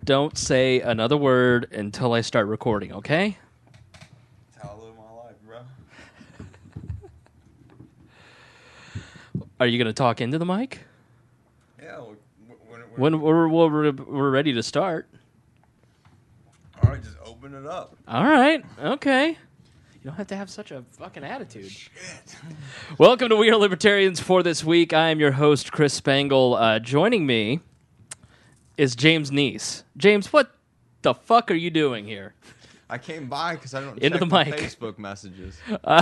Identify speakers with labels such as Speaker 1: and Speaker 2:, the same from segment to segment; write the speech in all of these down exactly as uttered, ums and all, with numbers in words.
Speaker 1: don't say another word until I start recording, okay?
Speaker 2: That's how I live my life, bro.
Speaker 1: Are you going to talk into the mic?
Speaker 2: Yeah. When, when,
Speaker 1: When we're, we're, we're ready to start.
Speaker 2: All right, just open it up.
Speaker 1: All right. Okay. You don't have to have such a fucking attitude.
Speaker 2: Shit.
Speaker 1: Welcome to We Are Libertarians for this week. I am your host, Chris Spangle. Uh, joining me is James Neese. James, what the fuck are you doing here?
Speaker 2: I came by because I don't
Speaker 1: Into
Speaker 2: check
Speaker 1: the mic.
Speaker 2: Facebook messages.
Speaker 1: Uh,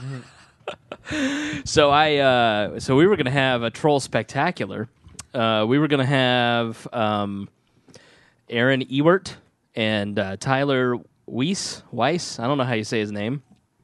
Speaker 1: so I, uh, so we were going to have a troll spectacular. Uh, we were going to have um, Aaron Ewert and uh, Tyler Weiss. Weiss. I don't know how you say his name.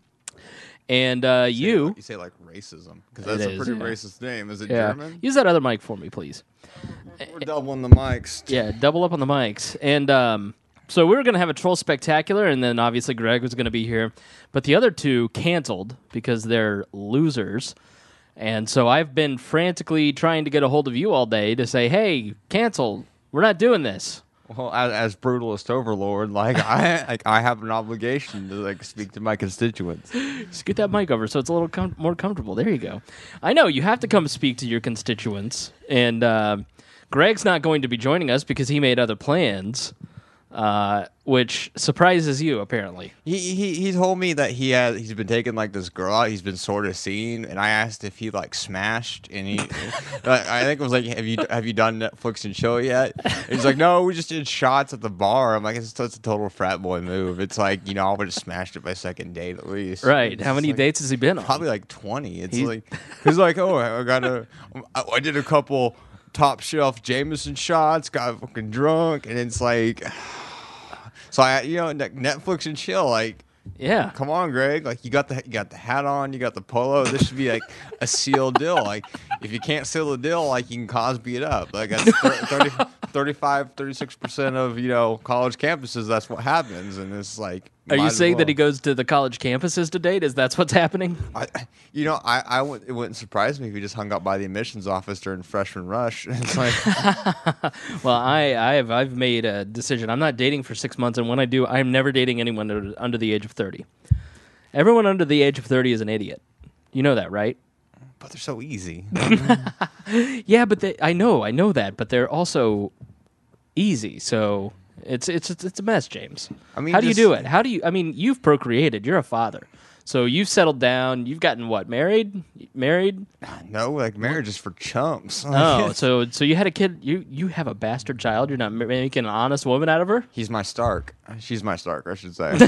Speaker 1: And uh,
Speaker 2: You say,
Speaker 1: you,
Speaker 2: like, you say like racism because that's
Speaker 1: It
Speaker 2: a
Speaker 1: is,
Speaker 2: pretty
Speaker 1: yeah.
Speaker 2: racist name. Is it
Speaker 1: yeah,
Speaker 2: German?
Speaker 1: use that other mic for me, please.
Speaker 2: We're doubling the mics.
Speaker 1: Yeah, double up on the mics. And um, so we were going to have a troll spectacular, and then obviously Greg was going to be here. But the other two canceled because they're losers. And so I've been frantically trying to get a hold of you all day to say, hey, cancel. We're not doing this.
Speaker 2: Well, as, as brutalist overlord, like I, like I have an obligation to like speak to my constituents.
Speaker 1: Just get that mic over so it's a little com- more comfortable. There you go. I know, you have to come speak to your constituents. And uh, Greg's not going to be joining us because he made other plans. Uh, which surprises you, apparently.
Speaker 2: He he he told me that he had he's been taking like this girl out. He's been sort of seen, and I asked if he like smashed, and he I think it was like, have you have you done Netflix and chill yet? And he's like, no, we just did shots at the bar. I'm like, it's that's a total frat boy move. It's like, you know, I would have smashed it by second date at least.
Speaker 1: Right.
Speaker 2: It's
Speaker 1: How many
Speaker 2: like,
Speaker 1: dates has he been on?
Speaker 2: Probably like twenty. It's
Speaker 1: He's-
Speaker 2: like he's like, oh, I got a I, I did a couple top shelf Jameson shots, got fucking drunk, and it's like. So I, you know, Netflix and chill. Like,
Speaker 1: Yeah.
Speaker 2: come on, Greg. Like, you got the you got the hat on, you got the polo. This should be like a sealed deal. Like, if you can't seal the deal, like you can Cosby it up. Like, that's thirty, thirty-five, thirty-six percent of you know college campuses. That's what happens, and it's like.
Speaker 1: Are you
Speaker 2: might as
Speaker 1: saying that
Speaker 2: well.
Speaker 1: he goes to the college campuses to date? Is that what's happening?
Speaker 2: I, you know, I, I would, it wouldn't surprise me if he just hung out by the admissions office during freshman rush. It's like,
Speaker 1: Well, I, I have I've made a decision. I'm not dating for six months, and when I do, I'm never dating anyone under, under the age of thirty. Everyone under the age of thirty is an idiot. You know that, right?
Speaker 2: but they're so easy.
Speaker 1: Yeah, but they, I know, I know that, but they're also easy. So it's it's it's, it's a mess, James.
Speaker 2: I mean,
Speaker 1: how do you
Speaker 2: just-
Speaker 1: do it? How do you? I mean, you've procreated. You're a father, so you've settled down. You've gotten what? Married? Married?
Speaker 2: No, like marriage is for chumps. Like,
Speaker 1: Oh,
Speaker 2: it's-
Speaker 1: so so you had a kid. You you have a bastard child. You're not ma- making an honest woman out of her.
Speaker 2: He's my Stark. She's my Stark, I should say.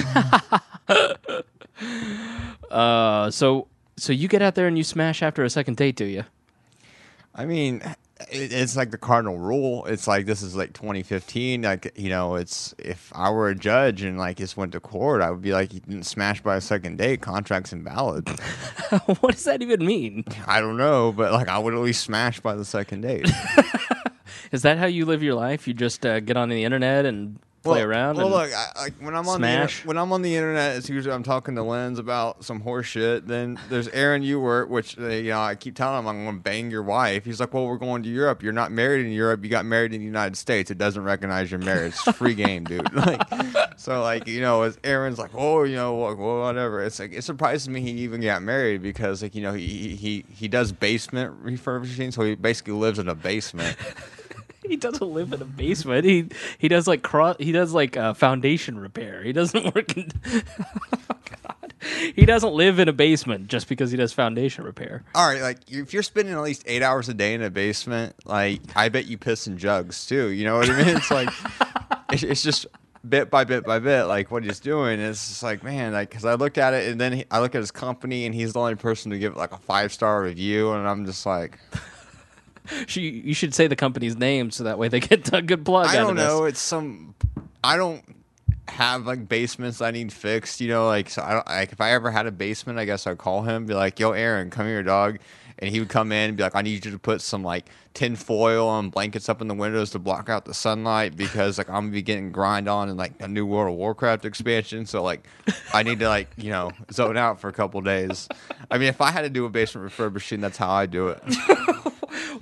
Speaker 1: Uh, so so you get out there and you smash after a second date, do you?
Speaker 2: I mean, it, it's like the cardinal rule. It's like this is like twenty fifteen. Like, you know, it's if I were a judge and like this went to court, I would be like, you didn't smash by a second date. Contract's invalid.
Speaker 1: What does that even mean?
Speaker 2: I don't know, but like I would at least smash by the second date.
Speaker 1: Is that how you live your life? You just uh, get on the internet and play
Speaker 2: well,
Speaker 1: around?
Speaker 2: Well,
Speaker 1: and
Speaker 2: look, I, like when I'm on the
Speaker 1: smash?
Speaker 2: inter- when I'm on the internet, it's usually I'm talking to Lenz about some horse shit. Then there's Aaron Ewert, which uh, you know I keep telling him I'm going to bang your wife. He's like, well, we're going to Europe. You're not married in Europe. You got married in the United States. It doesn't recognize your marriage. It's free game, dude. Like, so like you know, as Aaron's like, oh, you know, like, well, whatever. It's like it surprises me he even got married because like you know he he he does basement refurbishing, so he basically lives in a basement.
Speaker 1: He doesn't live in a basement. He he does like cross. He does like uh, foundation repair. He doesn't work in. Oh, God. He doesn't live in a basement just because he does foundation repair.
Speaker 2: All right, like if you're spending at least eight hours a day in a basement, like I bet you piss in jugs too. You know what I mean? It's like it's, it's just bit by bit by bit, like what he's doing. It's just like, man, like because I looked at it and then he, I look at his company and he's the only person to give it like a five star review, and I'm just like,
Speaker 1: She, you should say the company's name so that way they get a good plug.
Speaker 2: I
Speaker 1: out
Speaker 2: don't
Speaker 1: of
Speaker 2: know.
Speaker 1: This.
Speaker 2: It's some. I don't have like basements I need fixed. You know, like so. I don't like if I ever had a basement, I guess I'd call him, be like, "Yo, Aaron, come here, dog." And he would come in and be like, I need you to put some like tin foil and blankets up in the windows to block out the sunlight because like I'm gonna be getting grind on in like a new World of Warcraft expansion. So like I need to like, you know, zone out for a couple days. I mean, if I had to do a basement refurbishing, that's how I do it.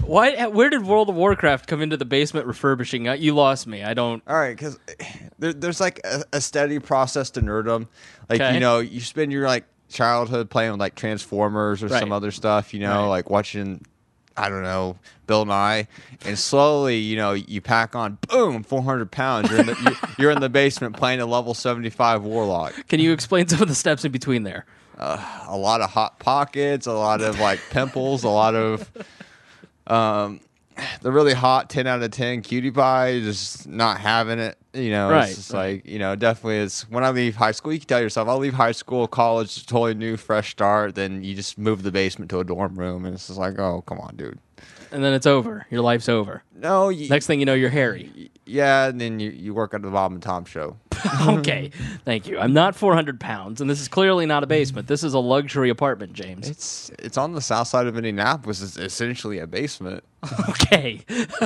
Speaker 1: Why? Where did World of Warcraft come into the basement refurbishing? Uh, You lost me. I don't.
Speaker 2: All right, because there, there's like a, a steady process to nerdom. Like
Speaker 1: Okay.
Speaker 2: you know, you spend your like childhood playing with like Transformers or
Speaker 1: Right.
Speaker 2: some other stuff. You know,
Speaker 1: Right.
Speaker 2: like watching, I don't know, Bill Nye, and slowly, you know, you pack on, boom, four hundred pounds. You're in the, you're, you're in the basement playing a level seventy-five Warlock.
Speaker 1: Can you explain some of the steps in between there?
Speaker 2: Uh, a lot of hot pockets, a lot of like pimples, a lot of um, the really hot ten out of ten cutie pie, just not having it. You know,
Speaker 1: Right,
Speaker 2: it's just
Speaker 1: right.
Speaker 2: like, you know, definitely is. When I leave high school, you can tell yourself, I'll leave high school, college, totally new, fresh start. Then you just move the basement to a dorm room, and it's just like, oh, come on, dude.
Speaker 1: And then it's over. Your life's over.
Speaker 2: No, you,
Speaker 1: Next thing you know, you're hairy.
Speaker 2: yeah, and then you, you work at the Bob and Tom show.
Speaker 1: Okay, thank you. I'm not four hundred pounds, and this is clearly not a basement. This is a luxury apartment, James.
Speaker 2: It's it's on the south side of Indianapolis. It's essentially a basement.
Speaker 1: Okay.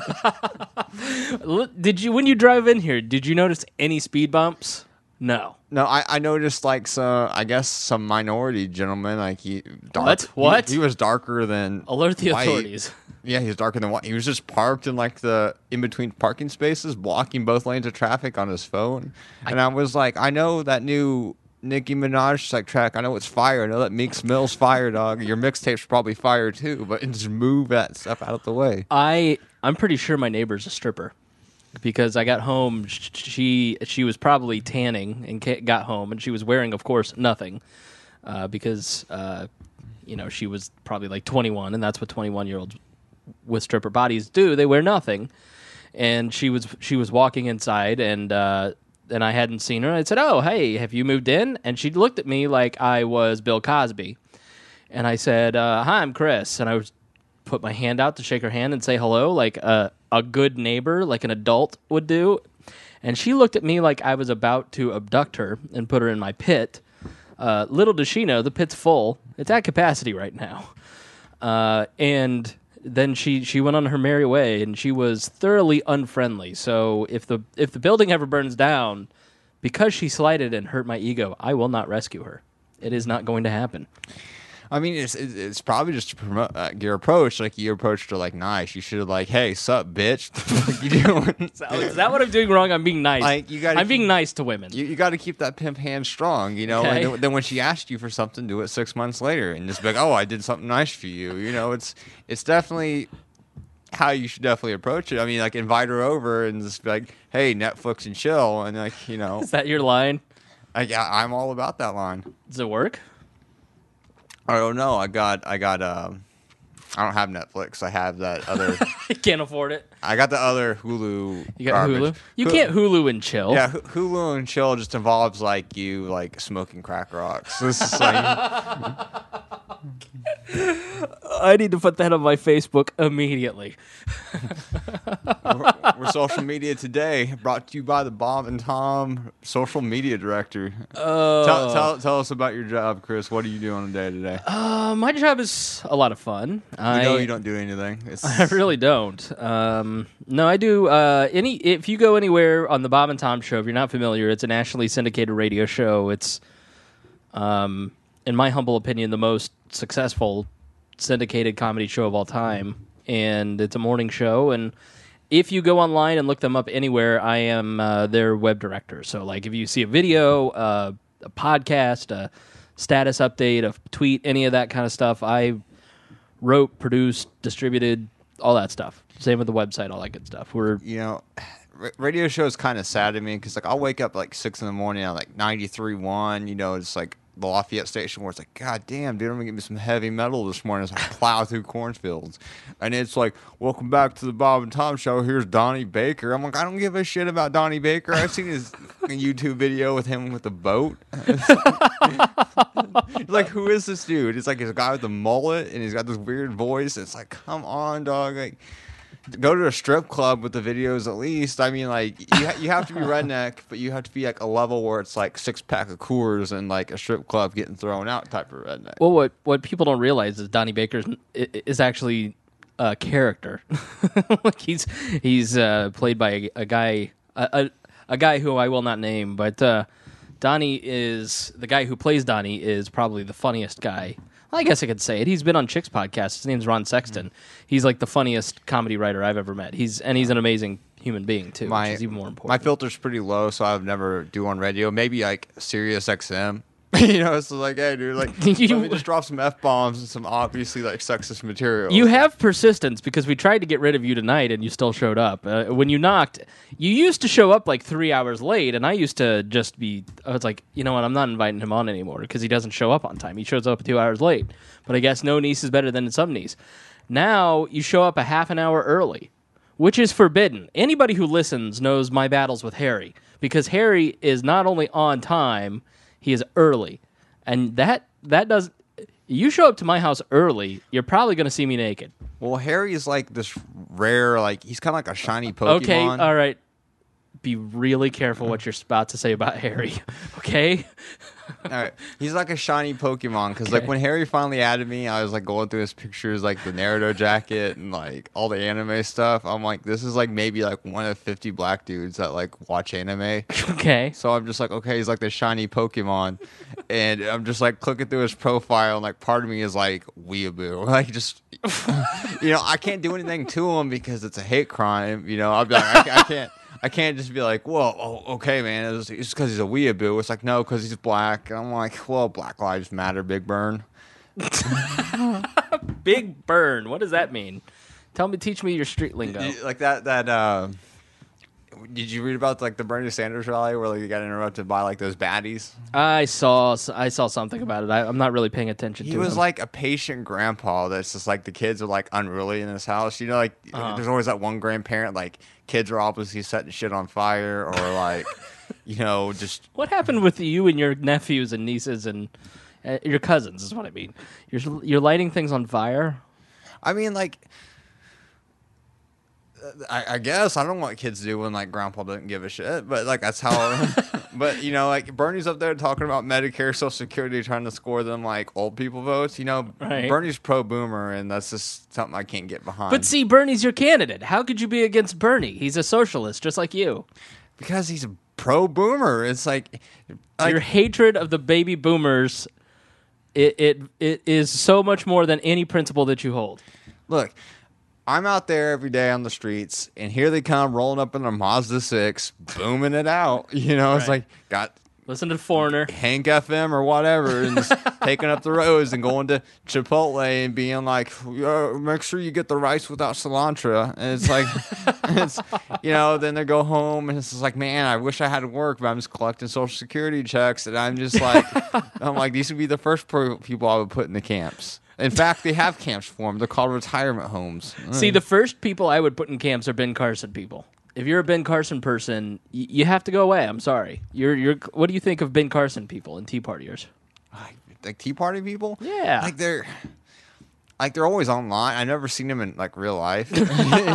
Speaker 1: L- did you, when you drive in here, did you notice any speed bumps? No.
Speaker 2: No, I, I noticed like some, I guess some minority gentleman, like he dark,
Speaker 1: What?
Speaker 2: he-
Speaker 1: What?
Speaker 2: He, was darker than
Speaker 1: Alert the
Speaker 2: white.
Speaker 1: authorities.
Speaker 2: Yeah, he was darker than white. He was just parked in like the in between parking spaces, blocking both lanes of traffic on his phone. And I was like, I know that new Nicki Minaj like track. I know it's fire. I know that Meek Mill's fire, dog. Your mixtape's probably fire too. But just move that stuff out of the way.
Speaker 1: I I'm pretty sure my neighbor's a stripper because I got home. sh- She she was probably tanning and ca- got home, and she was wearing, of course, nothing uh, because uh, you know she was probably like twenty-one, and that's what twenty-one year olds with stripper bodies do. They wear nothing, and she was she was walking inside, and uh, and I hadn't seen her. I said, "Oh, hey, have you moved in?" And she looked at me like I was Bill Cosby, and I said, uh, "Hi, I'm Chris," and I was put my hand out to shake her hand and say hello, like a a good neighbor, like an adult would do. And she looked at me like I was about to abduct her and put her in my pit. Uh, little does she know, the pit's full. It's at capacity right now. Uh, and then she, she went on her merry way, and she was thoroughly unfriendly. So if the if the building ever burns down, because she slighted and hurt my ego, I will not rescue her. It is not going to happen.
Speaker 2: I mean, it's it's, it's probably just to promote uh, your approach. Like you approached her like nice. You should have like, hey, sup, bitch. What you doing?
Speaker 1: So is that what I'm doing wrong? I'm being nice.
Speaker 2: Like, you gotta
Speaker 1: I'm being
Speaker 2: keep-
Speaker 1: nice to women.
Speaker 2: You, you got to keep that pimp hand strong, you know.
Speaker 1: Okay.
Speaker 2: And then, then when she asked you for something, do it six months later, and just be like, "Oh, I did something nice for you." You know, it's it's definitely how you should definitely approach it. I mean, like invite her over and just be like, "Hey, Netflix and chill," and like you know,
Speaker 1: Is that your line?
Speaker 2: I, yeah, I'm all about that line.
Speaker 1: Does it work?
Speaker 2: I don't know. I got I got um, I don't have Netflix. I have that other.
Speaker 1: You can't afford it.
Speaker 2: I got the other Hulu.
Speaker 1: You got
Speaker 2: garbage.
Speaker 1: Hulu? You
Speaker 2: Hu-
Speaker 1: can't Hulu and chill.
Speaker 2: Yeah, Hu- Hulu and chill just involves like you like smoking crack rocks. This is like,
Speaker 1: I need to put that on my Facebook immediately.
Speaker 2: we're, we're social media today, brought to you by the Bob and Tom social media director.
Speaker 1: Uh,
Speaker 2: Tell, tell, tell us about your job, Chris. What do you do on a day to day?
Speaker 1: uh, my job is a lot of fun.
Speaker 2: We
Speaker 1: I
Speaker 2: know you don't do anything. It's,
Speaker 1: I really don't. Um, no, I do. Uh, any if you go anywhere on the Bob and Tom Show, if you're not familiar, it's a nationally syndicated radio show. It's, um, in my humble opinion, the most successful syndicated comedy show of all time, and it's a morning show. And if you go online and look them up anywhere, I am uh, their web director. So, like, if you see a video, uh, a podcast, a status update, a tweet, any of that kind of stuff, I wrote, produced, distributed, all that stuff. Same with the website, all that good stuff. We're
Speaker 2: you know, ra- radio show is kind of sad to me because like I'll wake up like six in the morning at like ninety-three point one. You know, it's like the Lafayette station where it's like, God damn, dude, I'm gonna get me some heavy metal this morning as I plow through cornfields. And it's like, welcome back to the Bob and Tom Show. Here's Donnie Baker. I'm like, I don't give a shit about Donnie Baker. I've seen his YouTube video with him with the boat. Like, who is this dude? It's like he's a guy with a mullet and he's got this weird voice. It's like, come on, dog. Like, go to a strip club with the videos at least. I mean, like, you, ha- you have to be redneck, but you have to be like a level where it's like six pack of Coors and like a strip club getting thrown out type of redneck.
Speaker 1: well, what what people don't realize is Donnie Baker is actually a character. Like he's he's uh, played by a, a guy a, a a guy who I will not name, but uh, Donnie is the guy who plays Donnie is probably the funniest guy I guess I could say it. He's been on Chick's podcast. His name's Ron Sexton. Mm. He's like the funniest comedy writer I've ever met. He's and he's an amazing human being too, my, which is even more important.
Speaker 2: My filter's pretty low, so I've never do on radio. Maybe like Sirius X M. You know, it's like, hey, dude, like, you, let me just drop some F-bombs and some obviously, like, sexist material.
Speaker 1: You have persistence because we tried to get rid of you tonight and you still showed up. Uh, when you knocked, you used to show up, like, three hours late, and I used to just be, I was like, you know what, I'm not inviting him on anymore because he doesn't show up on time. He shows up two hours late. But I guess no niece is better than some niece. Now, you show up a half an hour early, which is forbidden. Anybody who listens knows my battles with Harry because Harry is not only on time, he is early, and that that does. You show up to my house early, you're probably going to see me naked.
Speaker 2: Well, Harry is like this rare, like he's kind of like a shiny Pokemon.
Speaker 1: Okay, all right. Be really careful what you're about to say about Harry. Okay.
Speaker 2: All right, he's like a shiny Pokemon because okay. like when Harry finally added me, I was like going through his pictures, like the Naruto jacket and like all the anime stuff. I'm like, this is like maybe like one of fifty black dudes that like watch anime.
Speaker 1: Okay.
Speaker 2: So I'm just like, okay, he's like the shiny Pokemon, and I'm just like clicking through his profile, and like part of me is like weeaboo, like just you know, I can't do anything to him because it's a hate crime. You know, I'll be like, I, I can't. I can't just be like, well, oh, okay, man, it's just because he's a weeaboo. It's like, no, because he's black. And I'm like, well, Black Lives Matter, Big Burn.
Speaker 1: Big Burn. What does that mean? Tell me, teach me your street lingo.
Speaker 2: Like that, that, uh, did you read about like the Bernie Sanders rally where like, you got interrupted by like those baddies?
Speaker 1: I saw I saw something about it. I, I'm not really paying attention
Speaker 2: he
Speaker 1: to it. He
Speaker 2: was
Speaker 1: him.
Speaker 2: like a patient grandpa that's just like the kids are like unruly in his house. You know, like uh-huh. there's always that one grandparent like kids are obviously setting shit on fire or like, you know, just.
Speaker 1: What happened with you and your nephews and nieces and uh, your cousins is what I mean. You're, you're lighting things on fire?
Speaker 2: I mean, like. I, I guess I don't know what kids do when like grandpa doesn't give a shit, but like that's how. But you know, like Bernie's up there talking about Medicare, Social Security, trying to score them like old people votes. You know,
Speaker 1: right.
Speaker 2: Bernie's pro boomer, and that's just something I can't get behind.
Speaker 1: But see, Bernie's your candidate. How could you be against Bernie? He's a socialist, just like you.
Speaker 2: Because he's a pro boomer. It's like, like
Speaker 1: your hatred of the baby boomers. It it it is so much more than any principle that you hold.
Speaker 2: Look. I'm out there every day on the streets, and here they come rolling up in their Mazda six, booming it out. You know, it's right. like, got...
Speaker 1: Listen to Foreigner.
Speaker 2: Hank F M or whatever, and just taking up the roads and going to Chipotle and being like, make sure you get the rice without cilantro. And it's like, it's, you know, then they go home, and it's just like, man, I wish I had to work, but I'm just collecting Social Security checks, and I'm just like, I'm like, these would be the first people I would put in the camps. In fact, they have camps for them. They're called retirement homes.
Speaker 1: See, the first people I would put in camps are Ben Carson people. If you're a Ben Carson person, y- you have to go away. I'm sorry. You're you're. What do you think of Ben Carson people and Tea Partiers?
Speaker 2: Like Tea Party people?
Speaker 1: Yeah.
Speaker 2: Like they're... Like, they're always online. I've never seen them in, like, real life.
Speaker 1: They're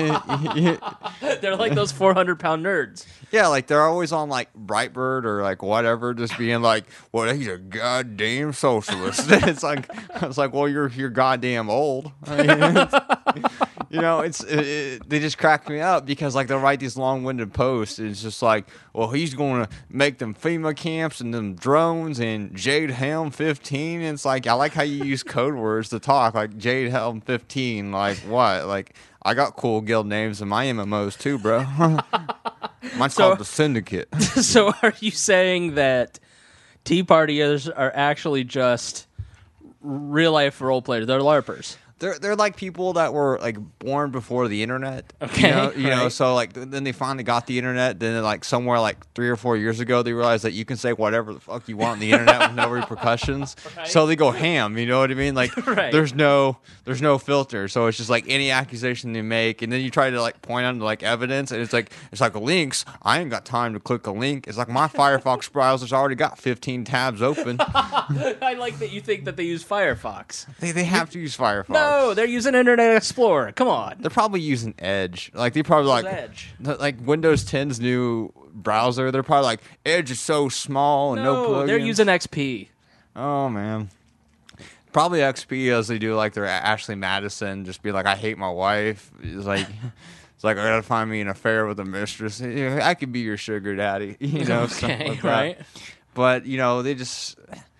Speaker 1: like those four hundred pound nerds.
Speaker 2: Yeah, like, they're always on, like, Breitbart or, like, whatever, just being like, well, he's a goddamn socialist. It's like, it's like, well, you're you're goddamn old. I mean, it's, you know, it's it, it, they just crack me up because, like, they'll write these long-winded posts. And it's just like, well, he's going to make them FEMA camps and them drones and Jade Helm fifteen. And it's like, I like how you use code words to talk, like Jade Helm fifteen. Like, what? Like, I got cool guild names in my M M Os too, bro. Mine's so, called the Syndicate.
Speaker 1: So are you saying that Tea Partiers are actually just real-life role players? They're LARPers.
Speaker 2: They're they're like people that were like born before the internet.
Speaker 1: Okay,
Speaker 2: you know, you
Speaker 1: right.
Speaker 2: know so like then they finally got the internet. Then like somewhere like three or four years ago, they realized that you can say whatever the fuck you want on the internet with no repercussions. Right. So they go ham. You know what I mean? Like
Speaker 1: right.
Speaker 2: there's no there's no filter. So it's just like any accusation they make, and then you try to like point out like evidence, and it's like it's like links. I ain't got time to click a link. It's like my Firefox browser's already got fifteen tabs open.
Speaker 1: I like that you think that they use Firefox.
Speaker 2: They they have to use Firefox.
Speaker 1: No. Oh, they're using Internet Explorer. Come on.
Speaker 2: They're probably using Edge. Like they probably
Speaker 1: What's
Speaker 2: like
Speaker 1: Edge?
Speaker 2: Like Windows ten's new browser. They're probably like Edge is so small and no, no plugins.
Speaker 1: They're using X P.
Speaker 2: Oh man. Probably X P as they do like their Ashley Madison. Just be like, I hate my wife. It's like it's like I gotta find me an affair with a mistress. I could be your sugar daddy. You know,
Speaker 1: okay,
Speaker 2: like
Speaker 1: right?
Speaker 2: But you know they just.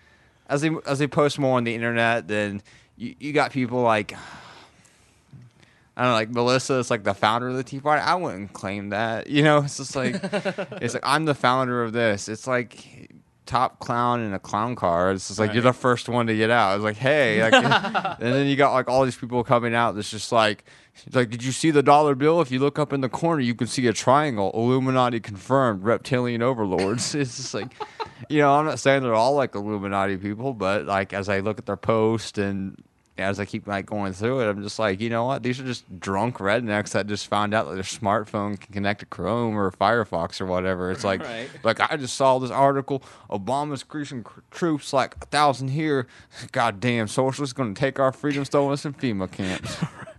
Speaker 2: as they as they post more on the internet, then you, you got people like I don't know, like Melissa is like the founder of the Tea Party. I wouldn't claim that. You know, it's just like it's like I'm the founder of this. It's like top clown in a clown car. It's just like right. You're the first one to get out. It's like, hey, like, and then you got like all these people coming out. That's just like, it's like, did you see the dollar bill? If you look up in the corner, you can see a triangle. Illuminati confirmed. Reptilian overlords. It's just like, you know, I'm not saying they're all like Illuminati people, but like as I look at their post and as I keep like going through it, I'm just like, you know what? These are just drunk rednecks that just found out that their smartphone can connect to Chrome or Firefox or whatever. It's like, right. like I just saw this article. Obama's increasing cr- troops like a thousand here. Goddamn, socialists going to take our freedom stolen in FEMA camps.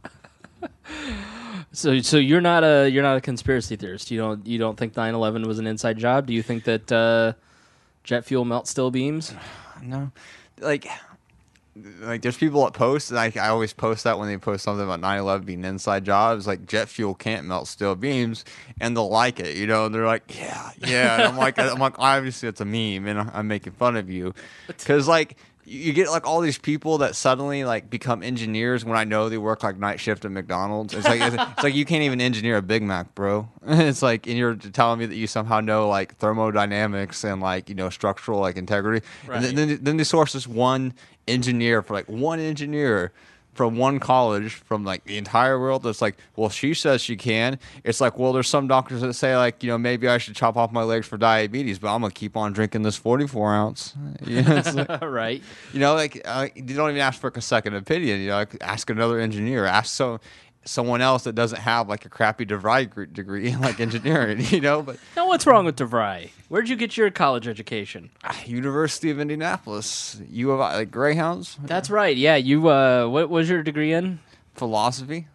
Speaker 1: So, so you're not a you're not a conspiracy theorist. You don't you don't think nine eleven was an inside job? Do you think that uh, jet fuel melts steel beams?
Speaker 2: No, like. Like, there's people that post, and I, I always post that when they post something about nine eleven being inside jobs, like, jet fuel can't melt steel beams, and they'll like it, you know, and they're like, yeah, yeah, and I'm like, I'm like, obviously it's a meme, and I'm making fun of you, because, like, you get, like, all these people that suddenly, like, become engineers when I know they work, like, night shift at McDonald's. It's like, it's, it's like you can't even engineer a Big Mac, bro. It's like, and you're telling me that you somehow know, like, thermodynamics and, like, you know, structural, like, integrity. Right. And then, then they source this one engineer for, like, one engineer from one college from like the entire world that's like, well, she says she can. It's like, well, there's some doctors that say like, you know, maybe I should chop off my legs for diabetes, but I'm gonna keep on drinking this forty-four ounce. You know, it's like,
Speaker 1: right?
Speaker 2: You know, like uh, you don't even ask for a second opinion. You know, like, ask another engineer, ask so someone else that doesn't have like a crappy DeVry degree in like engineering. You know, but
Speaker 1: now what's wrong with DeVry? Where'd you get your college education?
Speaker 2: University of Indianapolis. U of I, like Greyhounds.
Speaker 1: That's right. Yeah, you. Uh, what was your degree in?
Speaker 2: Philosophy.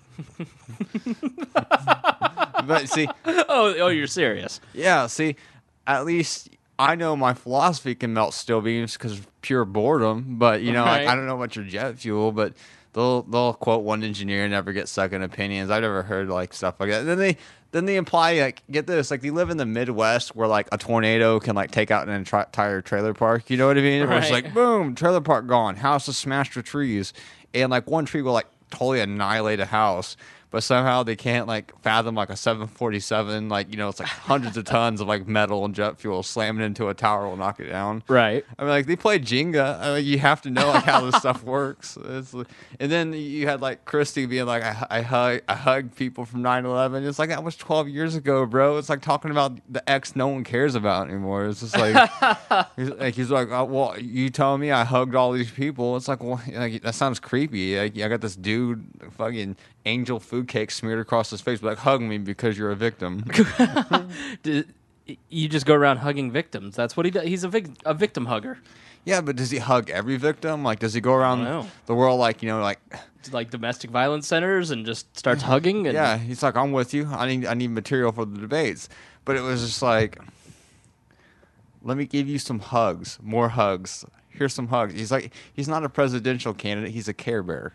Speaker 2: But see,
Speaker 1: oh, oh, you're serious?
Speaker 2: Yeah. See, at least I know my philosophy can melt steel beams because of pure boredom. But you know, right. like, I don't know about your jet fuel, but they'll they'll quote one engineer and never get second opinions. I've never heard like stuff like that. And then they then they imply like, get this, like they live in the Midwest where like a tornado can like take out an entire trailer park. You know what I mean? Right. It's like boom, trailer park gone, house is smashed to trees, and like one tree will like totally annihilate a house. But somehow they can't like fathom like a seven forty-seven, like, you know, it's like hundreds of tons of like metal and jet fuel slamming into a tower will knock it down.
Speaker 1: Right.
Speaker 2: I mean, like they play Jenga. I mean, you have to know like how this stuff works. It's, and then you had like Christy being like, I, I hug, I hug people from nine eleven. It's like that was twelve years ago, bro. It's like talking about the ex no one cares about anymore. It's just like, he's like, he's like, oh, well, you telling me I hugged all these people? It's like, well, like, that sounds creepy. Like, I got this dude fucking angel food cake smeared across his face, but like, hug me because you're a victim.
Speaker 1: Did, you just go around hugging victims. That's what he does. He's a, vic- a victim hugger.
Speaker 2: Yeah, but does he hug every victim? Like, does he go around the world like, you know, like
Speaker 1: like domestic violence centers and just starts hugging? And
Speaker 2: yeah, he's like, I'm with you. I need I need material for the debates. But it was just like, let me give you some hugs, more hugs. Here's some hugs. He's like, he's not a presidential candidate. He's a Care Bear.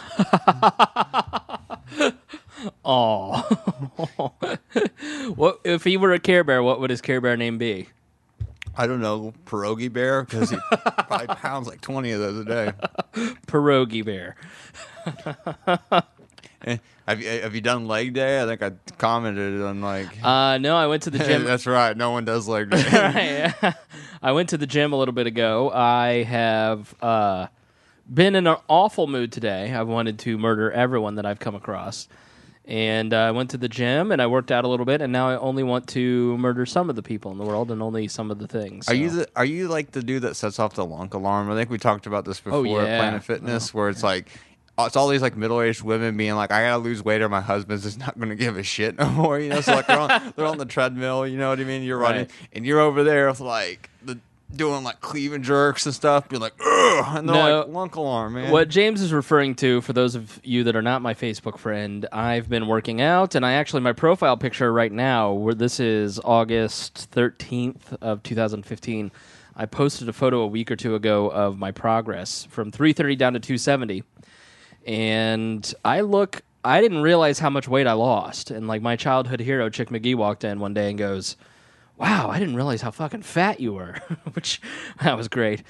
Speaker 1: Oh, what if he were a Care Bear? What would his Care Bear name be?
Speaker 2: I don't know, Pierogi Bear, because he probably pounds like twenty of those a day.
Speaker 1: Pierogi Bear.
Speaker 2: eh, have you have you done leg day? I think I commented on like.
Speaker 1: Uh, no, I went to the gym.
Speaker 2: That's right. No one does leg day.
Speaker 1: Right. I went to the gym a little bit ago. I have uh. been in an awful mood today. I wanted to murder everyone that I've come across. And uh, I went to the gym, and I worked out a little bit, and now I only want to murder some of the people in the world and only some of the things. So.
Speaker 2: Are you the, are you like the dude that sets off the lunk alarm? I think we talked about this before
Speaker 1: oh, yeah.
Speaker 2: at Planet Fitness,
Speaker 1: oh,
Speaker 2: where it's
Speaker 1: yeah.
Speaker 2: like, it's all these like middle-aged women being like, I gotta lose weight or my husband's just not gonna give a shit no more. You know, so like they're on, they're on the treadmill, you know what I mean? You're running,
Speaker 1: right.
Speaker 2: and you're over there with like the doing like cleaving jerks and stuff, be like, ugh, and they're
Speaker 1: no,
Speaker 2: like, lunk alarm, man.
Speaker 1: What James is referring to, for those of you that are not my Facebook friend, I've been working out, and I actually, my profile picture right now, where this is August thirteenth of two thousand fifteen, I posted a photo a week or two ago of my progress from three thirty down to two seventy, and I look, I didn't realize how much weight I lost, and like my childhood hero, Chick McGee, walked in one day and goes, wow, I didn't realize how fucking fat you were, which that was great.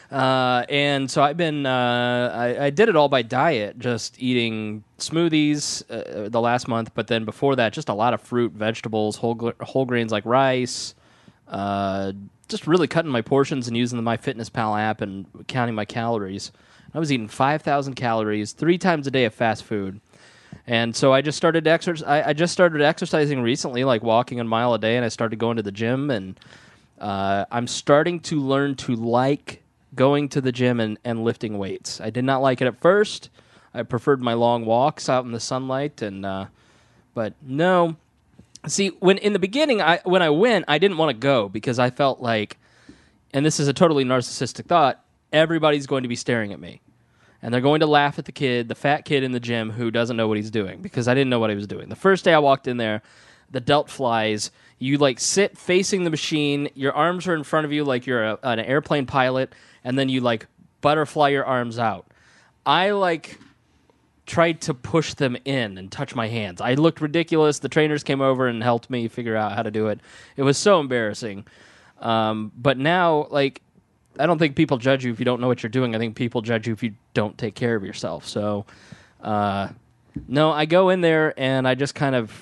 Speaker 1: Uh, and so I've been, uh, I, I did it all by diet, just eating smoothies uh, the last month, but then before that, just a lot of fruit, vegetables, whole gr- whole grains like rice, uh, just really cutting my portions and using the MyFitnessPal app and counting my calories. I was eating five thousand calories three times a day of fast food. And so I just started exer- I, I just started exercising recently, like walking a mile a day, and I started going to the gym, and uh, I'm starting to learn to like going to the gym and, and lifting weights. I did not like it at first. I preferred my long walks out in the sunlight, and uh, but no. See, when in the beginning, I when I went, I didn't want to go because I felt like, and this is a totally narcissistic thought, everybody's going to be staring at me. And they're going to laugh at the kid, the fat kid in the gym who doesn't know what he's doing, because I didn't know what he was doing. The first day I walked in there, the delt flies. You like sit facing the machine. Your arms are in front of you like you're a, an airplane pilot, and then you like butterfly your arms out. I like tried to push them in and touch my hands. I looked ridiculous. The trainers came over and helped me figure out how to do it. It was so embarrassing. Um, but now, like, I don't think people judge you if you don't know what you're doing. I think people judge you if you don't take care of yourself. So, uh, no, I go in there and I just kind of,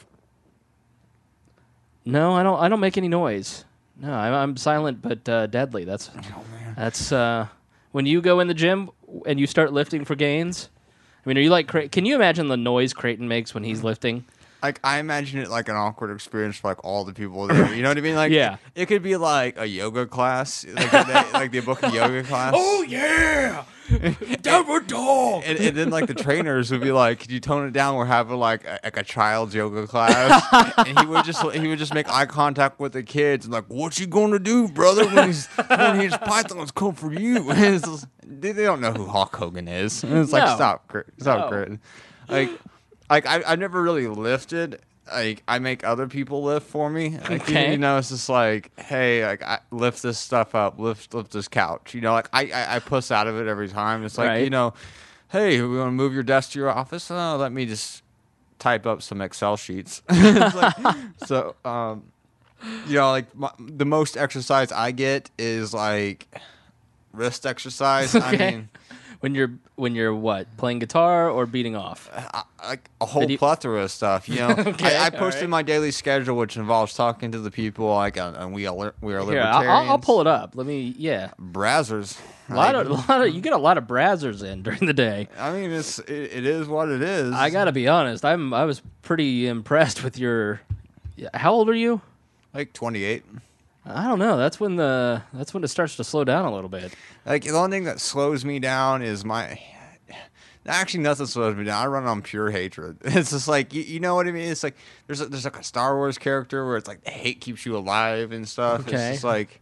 Speaker 1: no, I don't. I don't make any noise. No, I'm, I'm silent but uh, deadly. That's
Speaker 2: Oh, man.
Speaker 1: that's uh, when you go in the gym and you start lifting for gains. I mean, are you like? Cra- Can you imagine the noise Creighton makes when he's lifting?
Speaker 2: Like, I imagine it like an awkward experience for like all the people there. You know what I mean? Like,
Speaker 1: Yeah.
Speaker 2: it, it could be like a yoga class, like they, like they book a yoga class.
Speaker 1: Oh yeah, downward dog.
Speaker 2: And, and then like the trainers would be like, "Could you tone it down? We're having like a, like a child's yoga class." And he would just he would just make eye contact with the kids and like, "What you gonna do, brother? When he's when his pythons come for you?" And it's just, they they don't know who Hulk Hogan is. And it's like,
Speaker 1: No.
Speaker 2: stop, Cr- stop,
Speaker 1: No.
Speaker 2: Creighton. Like, like I I never really lifted. Like, I make other people lift for me. Like,
Speaker 1: Okay.
Speaker 2: You know, it's just like, hey, like, I lift this stuff up, lift lift this couch. You know, like, I, I, I puss out of it every time. It's like,
Speaker 1: Right.
Speaker 2: you know, hey, we want to move your desk to your office? Oh, let me just type up some Excel sheets. It's like, so, um, you know, like, my, the most exercise I get is, like, wrist exercise. I
Speaker 1: Okay.
Speaker 2: mean,
Speaker 1: When you're when you're what, playing guitar or beating off?
Speaker 2: I, like a whole
Speaker 1: Video-
Speaker 2: plethora of stuff. You know,
Speaker 1: Okay,
Speaker 2: I, I
Speaker 1: all
Speaker 2: posted
Speaker 1: right.
Speaker 2: my daily schedule, which involves talking to the people. Like, uh, and we are we are
Speaker 1: Here,
Speaker 2: libertarians.
Speaker 1: I'll, I'll pull it up. Let me. Yeah,
Speaker 2: Brazzers.
Speaker 1: a lot
Speaker 2: Like,
Speaker 1: of, a lot of you get a lot of brazzers in during the day.
Speaker 2: I mean, it's it, it is what it is.
Speaker 1: I gotta be honest. I'm I was pretty impressed with your. Yeah, how old are you?
Speaker 2: like twenty-eight.
Speaker 1: I don't know. That's when the that's when it starts to slow down a little bit.
Speaker 2: Like, the only thing that slows me down is my. Actually, nothing slows me down. I run on pure hatred. It's just like, you, you know what I mean. It's like there's a, there's like a Star Wars character where it's like the hate keeps you alive and stuff.
Speaker 1: Okay.
Speaker 2: It's just like,